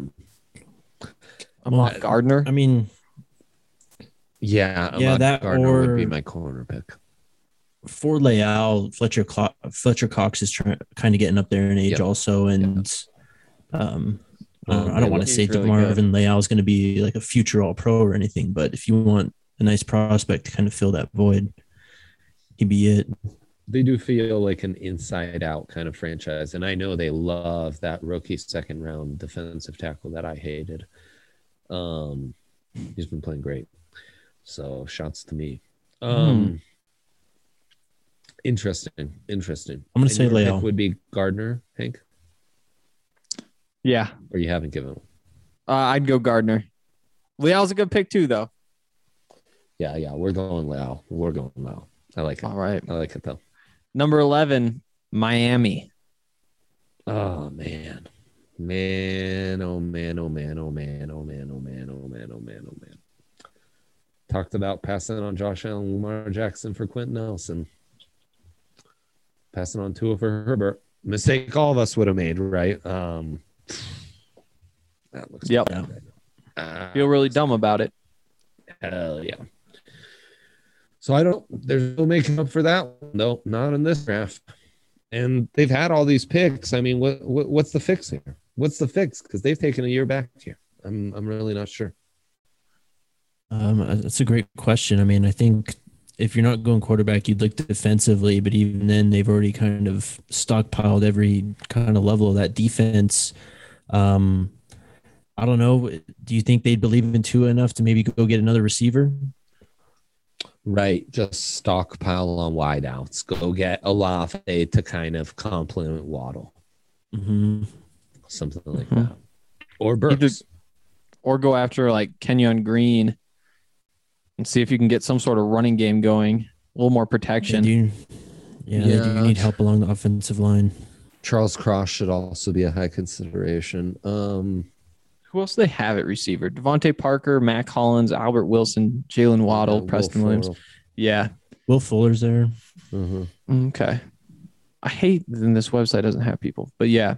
Ahmad Gardner. I mean, Yeah, Yeah, Ahmad that Gardner would be or- my corner pick. for Leal, Fletcher Cox is kind of getting up there in age Yep. also, and I don't want to He's say really Marvin Leal is going to be like a future All Pro or anything, but if you want a nice prospect to kind of fill that void, he'd be it. They do feel like an inside out kind of franchise. And I know they love that rookie second round defensive tackle that I hated. He's been playing great. So shouts to me. Interesting. I'm going to say your Leal. pick would be Gardner, Hank? Yeah. Or you haven't given him? I'd go Gardner. Leal's a good pick too, though. Yeah. We're going Leal. I like it. All right. I like it, though. Number 11, Miami. Oh, man. Oh, man. Talked about passing on Josh Allen, Lamar Jackson for Quentin Nelson. Passing on Tua for Herbert. Mistake all of us would have made, right? That looks Yep. bad. Feel really dumb about it. Hell yeah. So there's no making up for that one, though. Not in this draft. And they've had all these picks. I mean, what's the fix here? What's the fix? Because they've taken a year back here. I'm really not sure. That's a great question. I mean, I think if you're not going quarterback, you'd look defensively, but even then, they've already kind of stockpiled every kind of level of that defense. I don't know. Do you think they'd believe in Tua enough to maybe go get another receiver? Right. Just stockpile on wideouts. Go get Olave to kind of complement Waddle. Mm-hmm. Something like that. Or Burks. Or go after like Kenyon Green and see if you can get some sort of running game going. A little more protection. They do need help along the offensive line. Charles Cross should also be a high consideration. Who else do they have at receiver? Devontae Parker, Mac Hollins, Albert Wilson, Jalen Waddle, Preston Williams. Yeah. Will Fuller's there. Mm-hmm. Okay. I hate that this website doesn't have people, but yeah.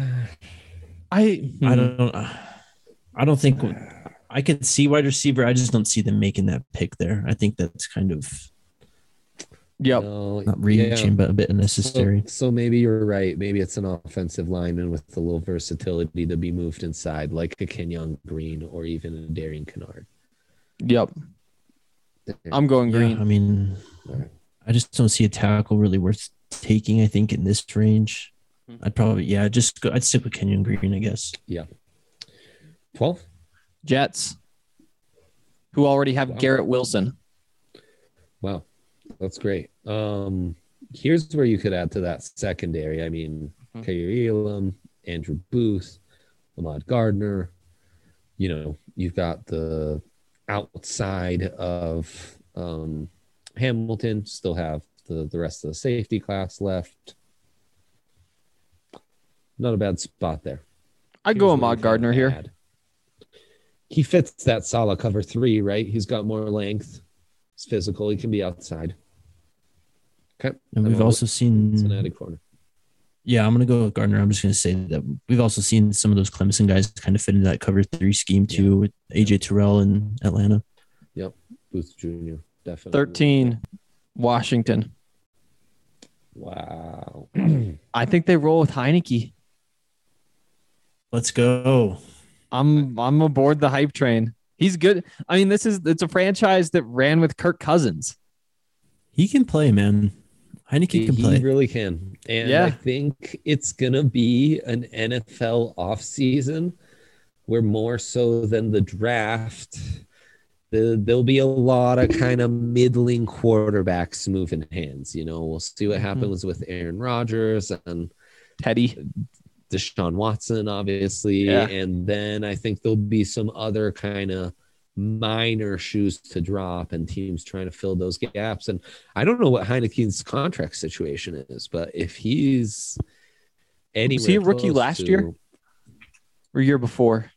I don't think I could see wide receiver. I just don't see them making that pick there. I think that's kind of not reaching, but a bit unnecessary. So maybe you're right. Maybe it's an offensive lineman with a little versatility to be moved inside, like a Kenyon Green or even a Darian Kennard. Yep. I'm going Green. Yeah, I mean, I just don't see a tackle really worth taking, I think, in this range. I'd probably, I'd stick with Kenyon Green, I guess. Yeah. 12? Jets, who already have Garrett Wilson. Wow. That's great. Here's where you could add to that secondary. I mean, Kyrie Elam, Andrew Booth, Ahmad Gardner. You know, you've got the outside of Hamilton, still have the rest of the safety class left. Not a bad spot there. I'd go Ahmad Gardner here. He fits that solid cover 3, right? He's got more length. He's physical. He can be outside. Okay. And we've also seen Cincinnati corner. Yeah, I'm going to go with Gardner. I'm just going to say that we've also seen some of those Clemson guys kind of fit into that cover 3 scheme too, with AJ Terrell in Atlanta. Yep. Booth Jr. Definitely. 13, Washington. Wow. I think they roll with Heineke. Let's go. I'm aboard the hype train. He's good. I mean, it's a franchise that ran with Kirk Cousins. He can play, man. Heineke can play. He really can. And I think it's going to be an NFL offseason where more so than the draft, there'll be a lot of kind of middling quarterbacks moving hands. You know, we'll see what happens with Aaron Rodgers and Teddy. Deshaun Watson, obviously. Yeah. And then I think there'll be some other kind of minor shoes to drop and teams trying to fill those gaps. And I don't know what Heineke's contract situation is, but if he's anywhere, was he a rookie last year or year before?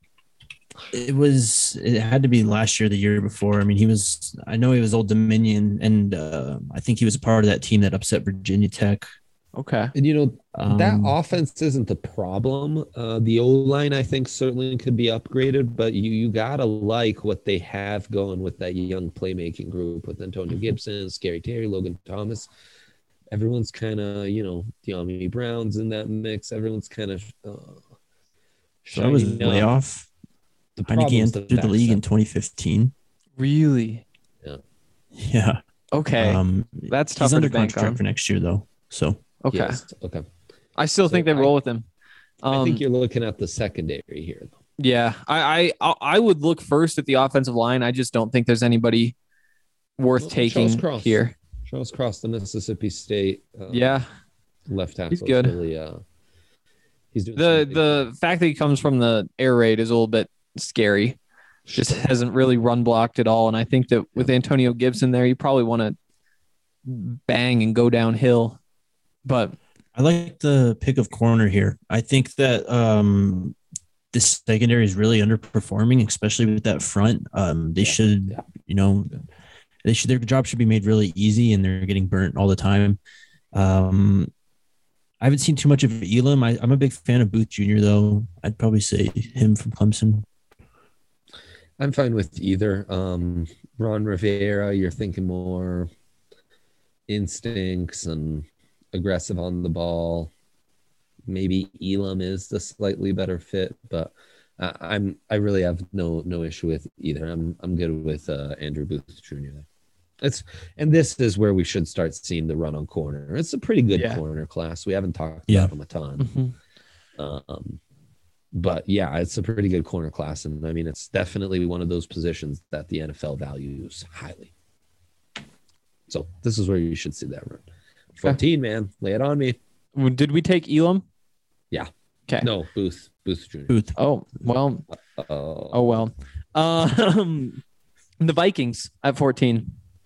It had to be last year, the year before. I mean, I know he was Old Dominion, and I think he was a part of that team that upset Virginia Tech. Okay. And, you know, that offense isn't the problem. The O-line, I think, certainly could be upgraded, but you got to like what they have going with that young playmaking group with Antonio Gibson, Scary Terry, Logan Thomas. Everyone's kind of, you know, De'Ami Brown's in that mix. Everyone's kind of So that was way off. Heineke entered the league in 2015. Really? Yeah. Okay. That's tough. He's under contract for next year, though. So okay. Yes. Okay. I still think they roll with him. I think you're looking at the secondary here, though. Yeah, I would look first at the offensive line. I just don't think there's anybody worth taking here. Charles Cross, the Mississippi State. Yeah, Left tackle. he's good. Really, he's doing The fact that he comes from the air raid is a little bit scary. Just hasn't really run blocked at all. And I think that with Antonio Gibson there, you probably want to bang and go downhill. But I like the pick of corner here. I think that this secondary is really underperforming, especially with that front. They should, their job should be made really easy, and they're getting burnt all the time. I haven't seen too much of Elam. I'm a big fan of Booth Jr., though. I'd probably say him from Clemson. I'm fine with either. Ron Rivera, you're thinking more instincts and aggressive on the ball. Maybe Elam is the slightly better fit, but I really have no issue with either. I'm good with Andrew Booth Jr. And this is where we should start seeing the run on corner. It's a pretty good corner class. We haven't talked about them a ton. Mm-hmm. But yeah, it's a pretty good corner class. And I mean, it's definitely one of those positions that the NFL values highly. So this is where you should see that run. 14, man. Lay it on me. Did we take Elam? Yeah. Okay. No, Booth Jr. Booth. Oh, well. The Vikings at 14.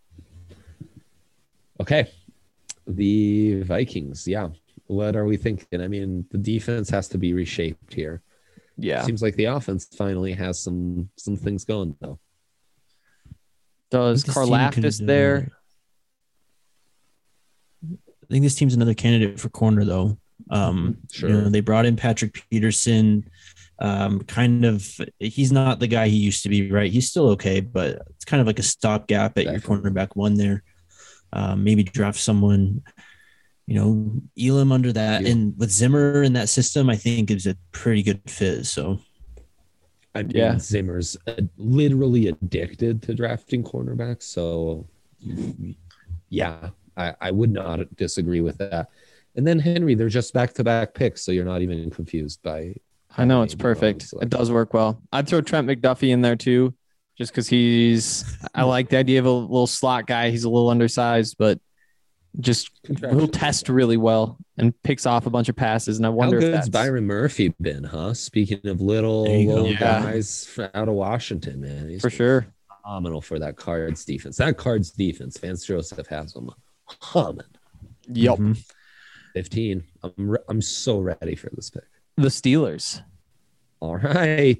Okay. The Vikings. Yeah. What are we thinking? I mean, the defense has to be reshaped here. Yeah. Seems like the offense finally has some things going though. Does Karlaftis there? I think this team's another candidate for corner, though. Sure. They brought in Patrick Peterson. He's not the guy he used to be, right? He's still okay, but it's kind of like a stopgap at your cornerback one there. Maybe draft someone, Elam under that. Yeah. And with Zimmer in that system, I think is a pretty good fit. So, Zimmer's literally addicted to drafting cornerbacks. So, yeah. I would not disagree with that. And then Henry, they're just back-to-back picks, so you're not even confused by. I know, it's perfect. It does work well. I'd throw Trent McDuffie in there too, just because I like the idea of a little slot guy. He's a little undersized, but he'll test really well and picks off a bunch of passes. And I wonder how good's Byron Murphy been, huh? Speaking of little guys out of Washington, man. He's for sure phenomenal for that Cards defense. That Cards defense, Vance Joseph has them humming. Yep. 15. I'm so ready for this pick. The Steelers. All right.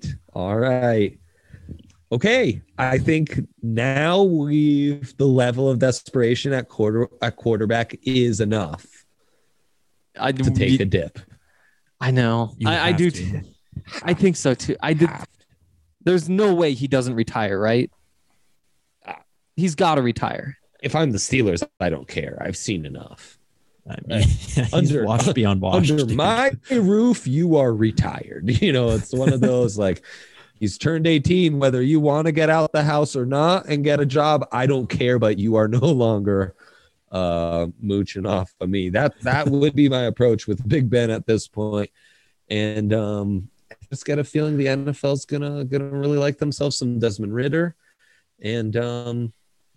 Okay. I think now the level of desperation at quarterback is enough to take a dip. I know. I do. I think so too. There's no way he doesn't retire, right? He's got to retire. If I'm the Steelers, I don't care. I've seen enough. I mean, washed beyond washed. Under my roof, you are retired. It's one of those like he's turned 18, whether you want to get out the house or not and get a job. I don't care, but you are no longer mooching off of me. That would be my approach with Big Ben at this point. And I just get a feeling the NFL's gonna really like themselves some Desmond Ridder. And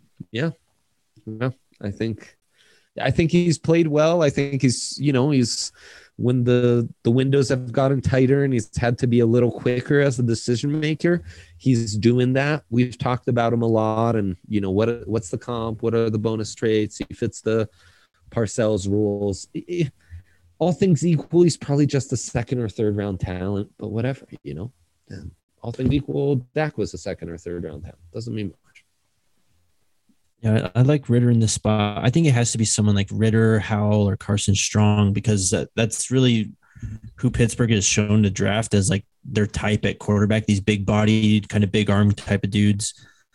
I think he's played well. I think he's when the windows have gotten tighter and he's had to be a little quicker as a decision maker, he's doing that. We've talked about him a lot, and what's the comp? What are the bonus traits? He fits the Parcells rules. All things equal, he's probably just a second or third round talent, but whatever, And all things equal, Dak was a second or third round talent. Doesn't mean much. Yeah, I like Ridder in this spot. I think it has to be someone like Ridder, Howell, or Carson Strong, because that's really who Pittsburgh has shown to draft as like their type at quarterback, these big bodied, kind of big arm type of dudes.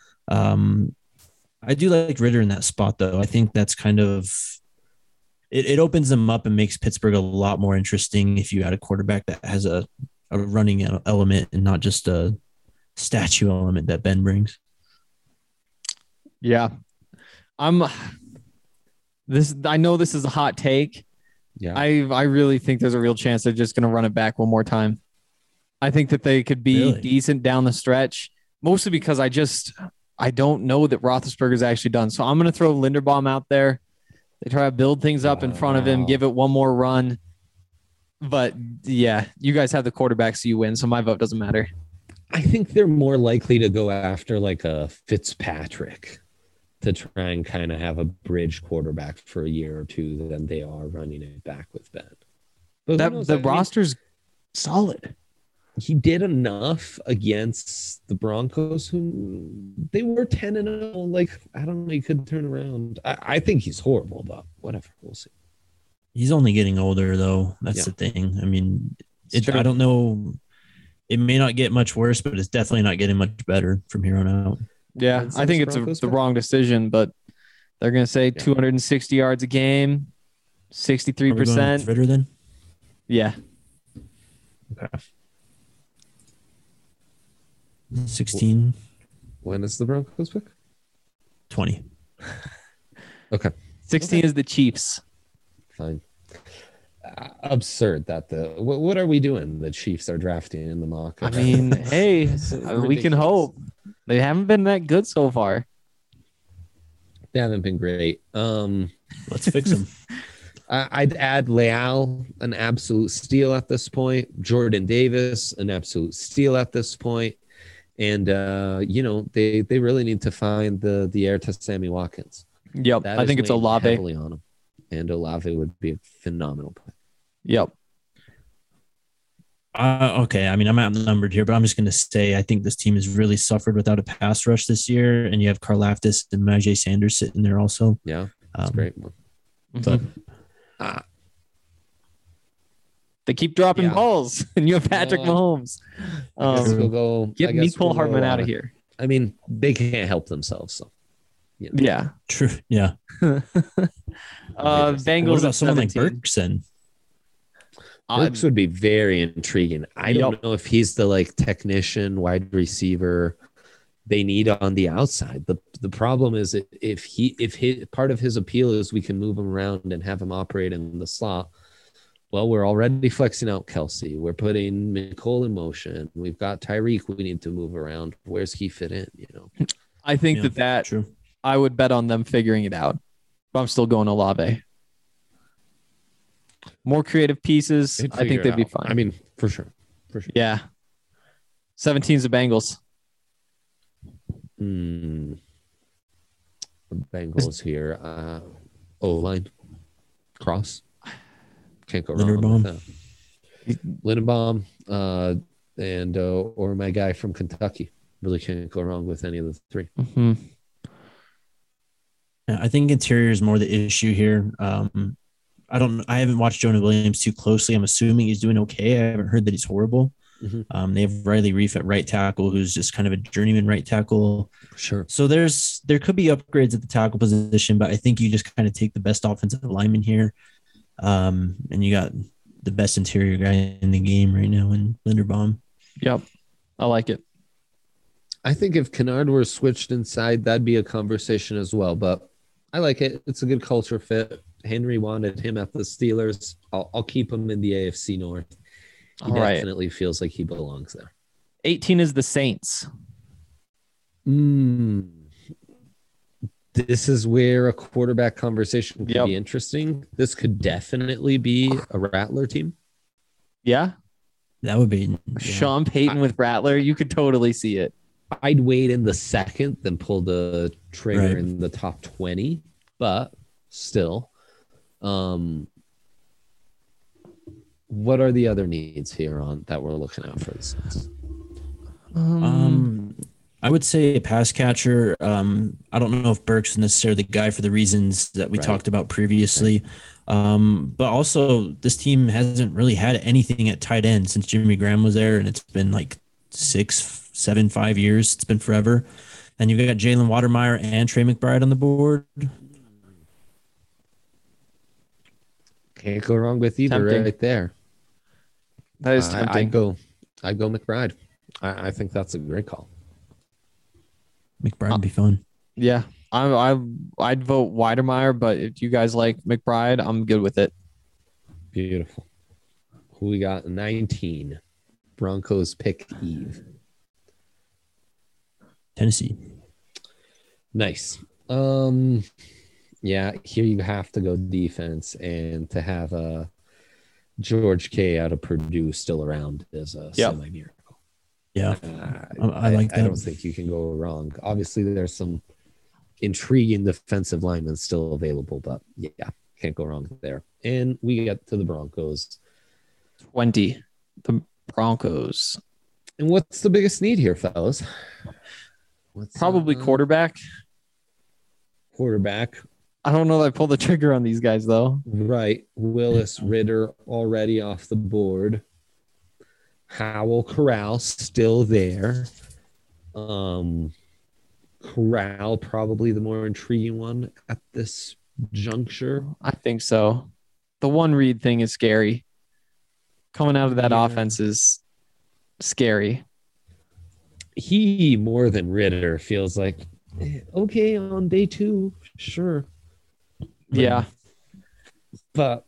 I do like Ridder in that spot, though. I think that's kind of it opens them up and makes Pittsburgh a lot more interesting if you add a quarterback that has a running element and not just a statue element that Ben brings. Yeah. I know this is a hot take. Yeah. I really think there's a real chance they're just going to run it back one more time. I think that they could be decent down the stretch, mostly because I don't know that Roethlisberger's actually done. So I'm going to throw Linderbaum out there. They try to build things up in front of him, give it one more run. But yeah, you guys have the quarterback, so you win. So my vote doesn't matter. I think they're more likely to go after like a Fitzpatrick to try and kind of have a bridge quarterback for a year or two than they are running it back with Ben. But The roster's solid. He did enough against the Broncos, who they were 10-0. Like, I don't know, he could turn around. I think he's horrible, but whatever. We'll see. He's only getting older, though. That's the thing. I mean, I don't know. It may not get much worse, but it's definitely not getting much better from here on out. Yeah, I think it's the wrong decision, but they're going to say 260 yards a game, 63%. Ritter then? Yeah. Okay. 16. When is the Broncos pick? 20. Okay. 16 is the Chiefs. Fine. Absurd that what are we doing? The Chiefs are drafting in the mock. I mean, hey, we can hope. They haven't been that good so far. They haven't been great. Let's fix them. I'd add Leal, an absolute steal at this point. Jordan Davis, an absolute steal at this point. And they really need to find the heir to Sammy Watkins. Yep, I think it's Olave. Heavily on him. And Olave would be a phenomenal play. Yep. Okay. I mean, I'm outnumbered here, but I'm just going to say I think this team has really suffered without a pass rush this year, and you have Karlaftis and Najee Sanders sitting there also. Yeah, that's great. But they keep dropping balls, and you have Patrick Mahomes. Get Mecole Hardman out of here. I mean, they can't help themselves. So, yeah, true. Yeah. Bengals. What about someone like Bergson? Burks would be very intriguing. I don't know if he's the technician wide receiver they need on the outside. The problem is if part of his appeal is we can move him around and have him operate in the slot. Well, we're already flexing out Kelsey. We're putting Mecole in motion. We've got Tyreek we need to move around. Where's he fit in? I think that true. I would bet on them figuring it out. But I'm still going Olave. More creative pieces. I think they'd be fine. I mean, for sure. Yeah. 17's the Bengals. The Bengals here. O-line. Cross. Can't go wrong with that. Linderbaum. And or my guy from Kentucky. Really can't go wrong with any of the three. Mm-hmm. Yeah, I think interior is more the issue here. I haven't watched Jonah Williams too closely. I'm assuming he's doing okay. I haven't heard that he's horrible. Mm-hmm. They have Riley Reif at right tackle, who's just kind of a journeyman right tackle. Sure. So there could be upgrades at the tackle position, but I think you just kind of take the best offensive lineman here. And you got the best interior guy in the game right now in Linderbaum. Yep. I like it. I think if Kennard were switched inside, that'd be a conversation as well. But I like it. It's a good culture fit. Henry wanted him at the Steelers. I'll keep him in the AFC North. He definitely feels like he belongs there. 18 is the Saints. This is where a quarterback conversation could be interesting. This could definitely be a Rattler team. Yeah. That would be Sean Payton with Rattler. You could totally see it. I'd wait in the second, then pull the trigger in the top 20. But still, what are the other needs here on that we're looking at for this? I would say a pass catcher. I don't know if Burks is necessarily the guy for the reasons that we talked about previously. But also this team hasn't really had anything at tight end since Jimmy Graham was there, and it's been like 5 years. It's been forever. And you've got Jalen Watermeyer and Trey McBride on the board. Can't go wrong with either right there. That is tempting. I'd go McBride. I think that's a great call. McBride would be fun. Yeah. I'd vote Weidermeyer, but if you guys like McBride, I'm good with it. Beautiful. Who we got? 19. Broncos pick Eve. Tennessee. Nice. Yeah, here you have to go defense, and to have George K out of Purdue still around is a semi miracle. Yeah, I like that. I don't think you can go wrong. Obviously, there's some intriguing defensive linemen still available, but yeah, can't go wrong there. And we get to the Broncos. 20. The Broncos. And what's the biggest need here, fellas? Probably quarterback. Quarterback. I don't know that I pulled the trigger on these guys, though. Right. Willis, Ritter already off the board. Howell, Corral still there. Corral probably the more intriguing one at this juncture. I think so. The one read thing is scary. Coming out of that offense is scary. He more than Ritter feels like okay on day 2, sure. Yeah. But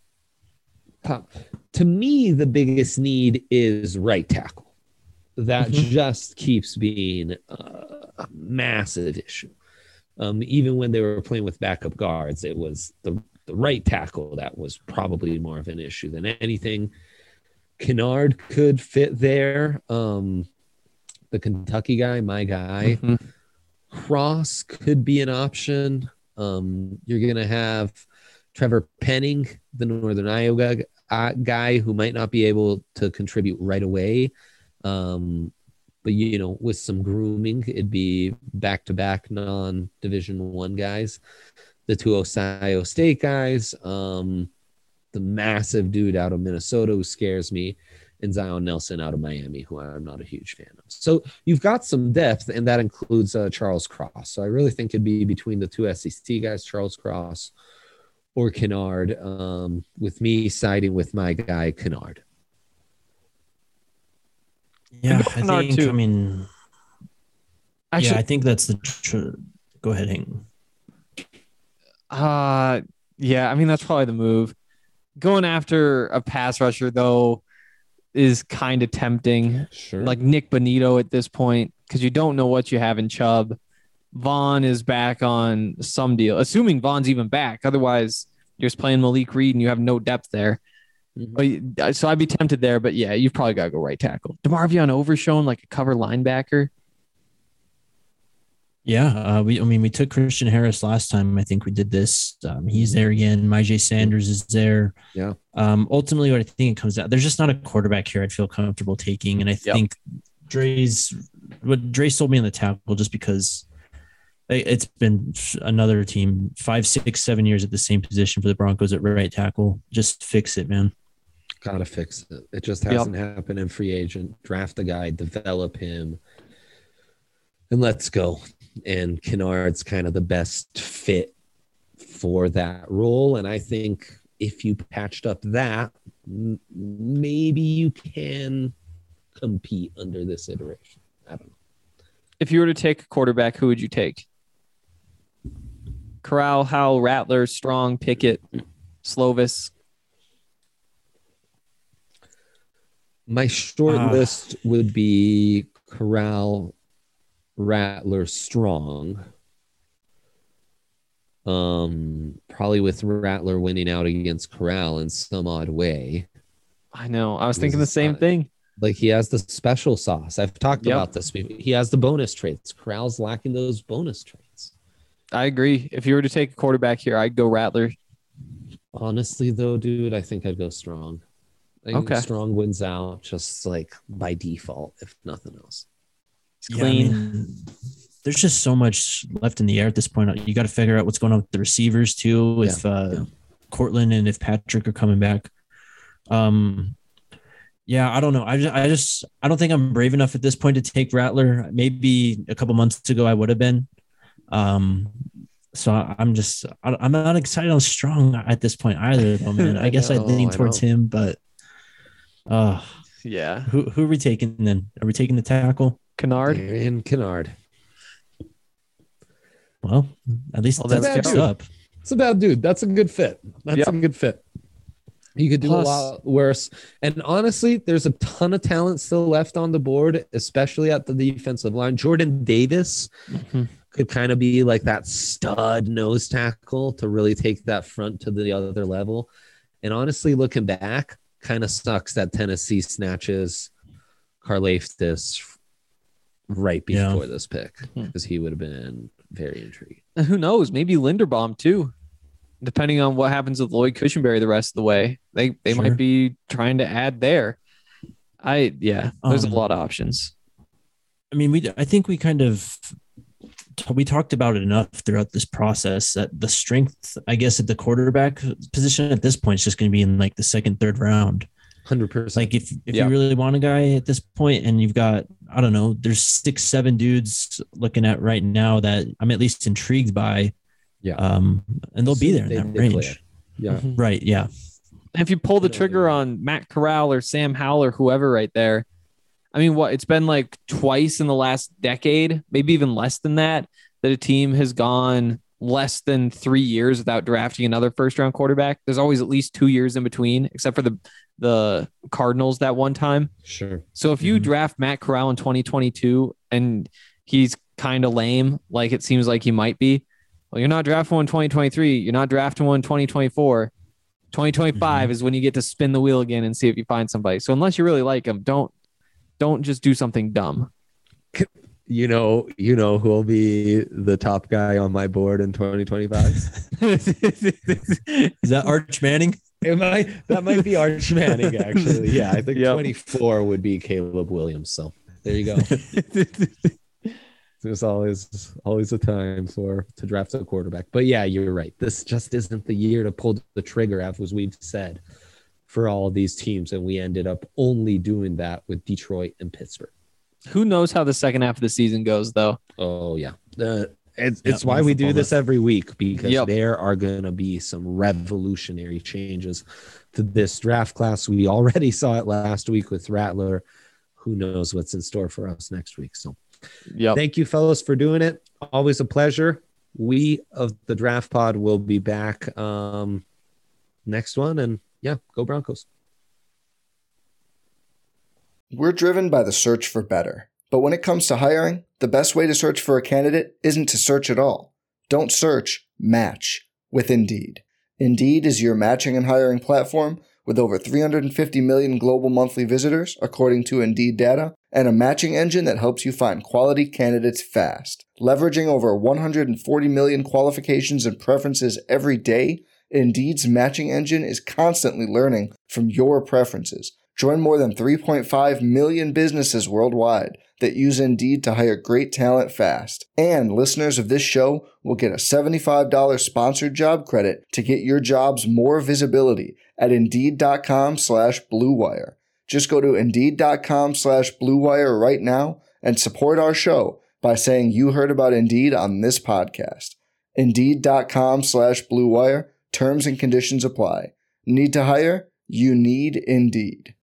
to me, the biggest need is right tackle. That just keeps being a massive issue. Even when they were playing with backup guards, it was the right tackle that was probably more of an issue than anything. Kennard could fit there. The Kentucky guy, my guy. Cross could be an option. You're going to have Trevor Penning, the Northern Iowa guy who might not be able to contribute right away. But, you know, with some grooming, it'd be back-to-back non-Division I guys. The 2 Ohio State guys, the massive dude out of Minnesota who scares me, and Zion Nelson out of Miami, who I'm not a huge fan of. So you've got some depth, and that includes Charles Cross. So I really think it'd be between the 2 SEC guys, Charles Cross or Kennard, with me siding with my guy, Kennard. Yeah, I think that's the go ahead, Hank. Yeah, I mean, that's probably the move. Going after a pass rusher, though, is kind of tempting. Sure. Like Nick Bonito at this point, because you don't know what you have in Chubb. Vaughn is back on some deal, assuming Vaughn's even back. Otherwise, you're just playing Malik Reed and you have no depth there. So I'd be tempted there, but yeah, you've probably got to go right tackle. DeMarvion Overshown, like a cover linebacker. Yeah, we took Christian Harris last time. I think we did this. He's there again. Myjai Sanders is there. Yeah. Ultimately, what I think it comes out, there's just not a quarterback here I'd feel comfortable taking, and I think Dre's told me on the tackle, just because it's been another team 5, 6, 7 years at the same position for the Broncos at right tackle. Just fix it, man. Gotta fix it. It just hasn't happened in free agent. Draft a guy, develop him, and let's go. And Kennard's kind of the best fit for that role. And I think if you patched up that, maybe you can compete under this iteration. I don't know. If you were to take a quarterback, who would you take? Corral, Howell, Rattler, Strong, Pickett, Slovis. My short list would be Corral, Rattler, Strong. Probably with Rattler winning out against Corral in some odd way. I know. I was thinking the same thing. Like, he has the special sauce. I've talked about this. He has the bonus traits. Corral's lacking those bonus traits. I agree. If you were to take a quarterback here, I'd go Rattler. Honestly, though, dude, I think I'd go Strong. I think Strong wins out just like by default, if nothing else. It's clean. I mean, there's just so much left in the air at this point. You got to figure out what's going on with the receivers too, if Cortland and if Patrick are coming back. Yeah, I don't know. I don't think I'm brave enough at this point to take Rattler. Maybe a couple months ago I would have been. So I'm not excited on Strong at this point either, though, man. I guess I'd lean towards him, but yeah. Who are we taking then? Are we taking the tackle? Kennard? And Kennard. Well, at least that's fixed up. It's a bad dude. That's a good fit. That's a good fit. You could do a lot worse. And honestly, there's a ton of talent still left on the board, especially at the defensive line. Jordan Davis, could kind of be like that stud nose tackle to really take that front to the other level. And honestly, looking back, kind of sucks that Tennessee snatches Karlaftis right before this pick, because he would have been very intriguing. Who knows? Maybe Linderbaum too, depending on what happens with Lloyd Cushenberry the rest of the way. They might be trying to add there. There's a lot of options. I mean, I think we talked about it enough throughout this process that the strength, I guess, at the quarterback position at this point is just going to be in like the second, third round. 100%. Like if you really want a guy at this point, and you've got, I don't know, there's 6-7 dudes looking at right now that I'm at least intrigued by. Yeah. And they'll be there in that range. Yeah. Right. Yeah. If you pull the trigger on Matt Corral or Sam Howell or whoever right there, I mean, it's been like twice in the last decade, maybe even less than that a team has gone less than 3 years without drafting another first round quarterback. There's always at least 2 years in between, except for the Cardinals that one time. Sure. So if you draft Matt Corral in 2022 and he's kind of lame, like it seems like he might be, well, you're not drafting one in 2023. You're not drafting one in 2024. 2025 is when you get to spin the wheel again and see if you find somebody. So unless you really like him, don't just do something dumb. You know who will be the top guy on my board in 2025? Is that Arch Manning? That might be Arch Manning, actually. Yeah, I think 24 would be Caleb Williams. So there you go. There's always a time to draft a quarterback. But yeah, you're right. This just isn't the year to pull the trigger, as we've said, for all of these teams. And we ended up only doing that with Detroit and Pittsburgh. Who knows how the second half of the season goes, though? Oh, yeah. It's why we do this every week, because there are going to be some revolutionary changes to this draft class. We already saw it last week with Rattler. Who knows what's in store for us next week? So thank you, fellas, for doing it. Always a pleasure. We of the Draft Pod will be back next one. And go Broncos. We're driven by the search for better. But when it comes to hiring, the best way to search for a candidate isn't to search at all. Don't search, match with Indeed. Indeed is your matching and hiring platform with over 350 million global monthly visitors, according to Indeed data, and a matching engine that helps you find quality candidates fast. Leveraging over 140 million qualifications and preferences every day, Indeed's matching engine is constantly learning from your preferences. Join more than 3.5 million businesses worldwide that use Indeed to hire great talent fast. And listeners of this show will get a $75 sponsored job credit to get your jobs more visibility at Indeed.com/Blue Wire. Just go to Indeed.com/Blue Wire right now and support our show by saying you heard about Indeed on this podcast. Indeed.com/Blue Wire. Terms and conditions apply. Need to hire? You need Indeed.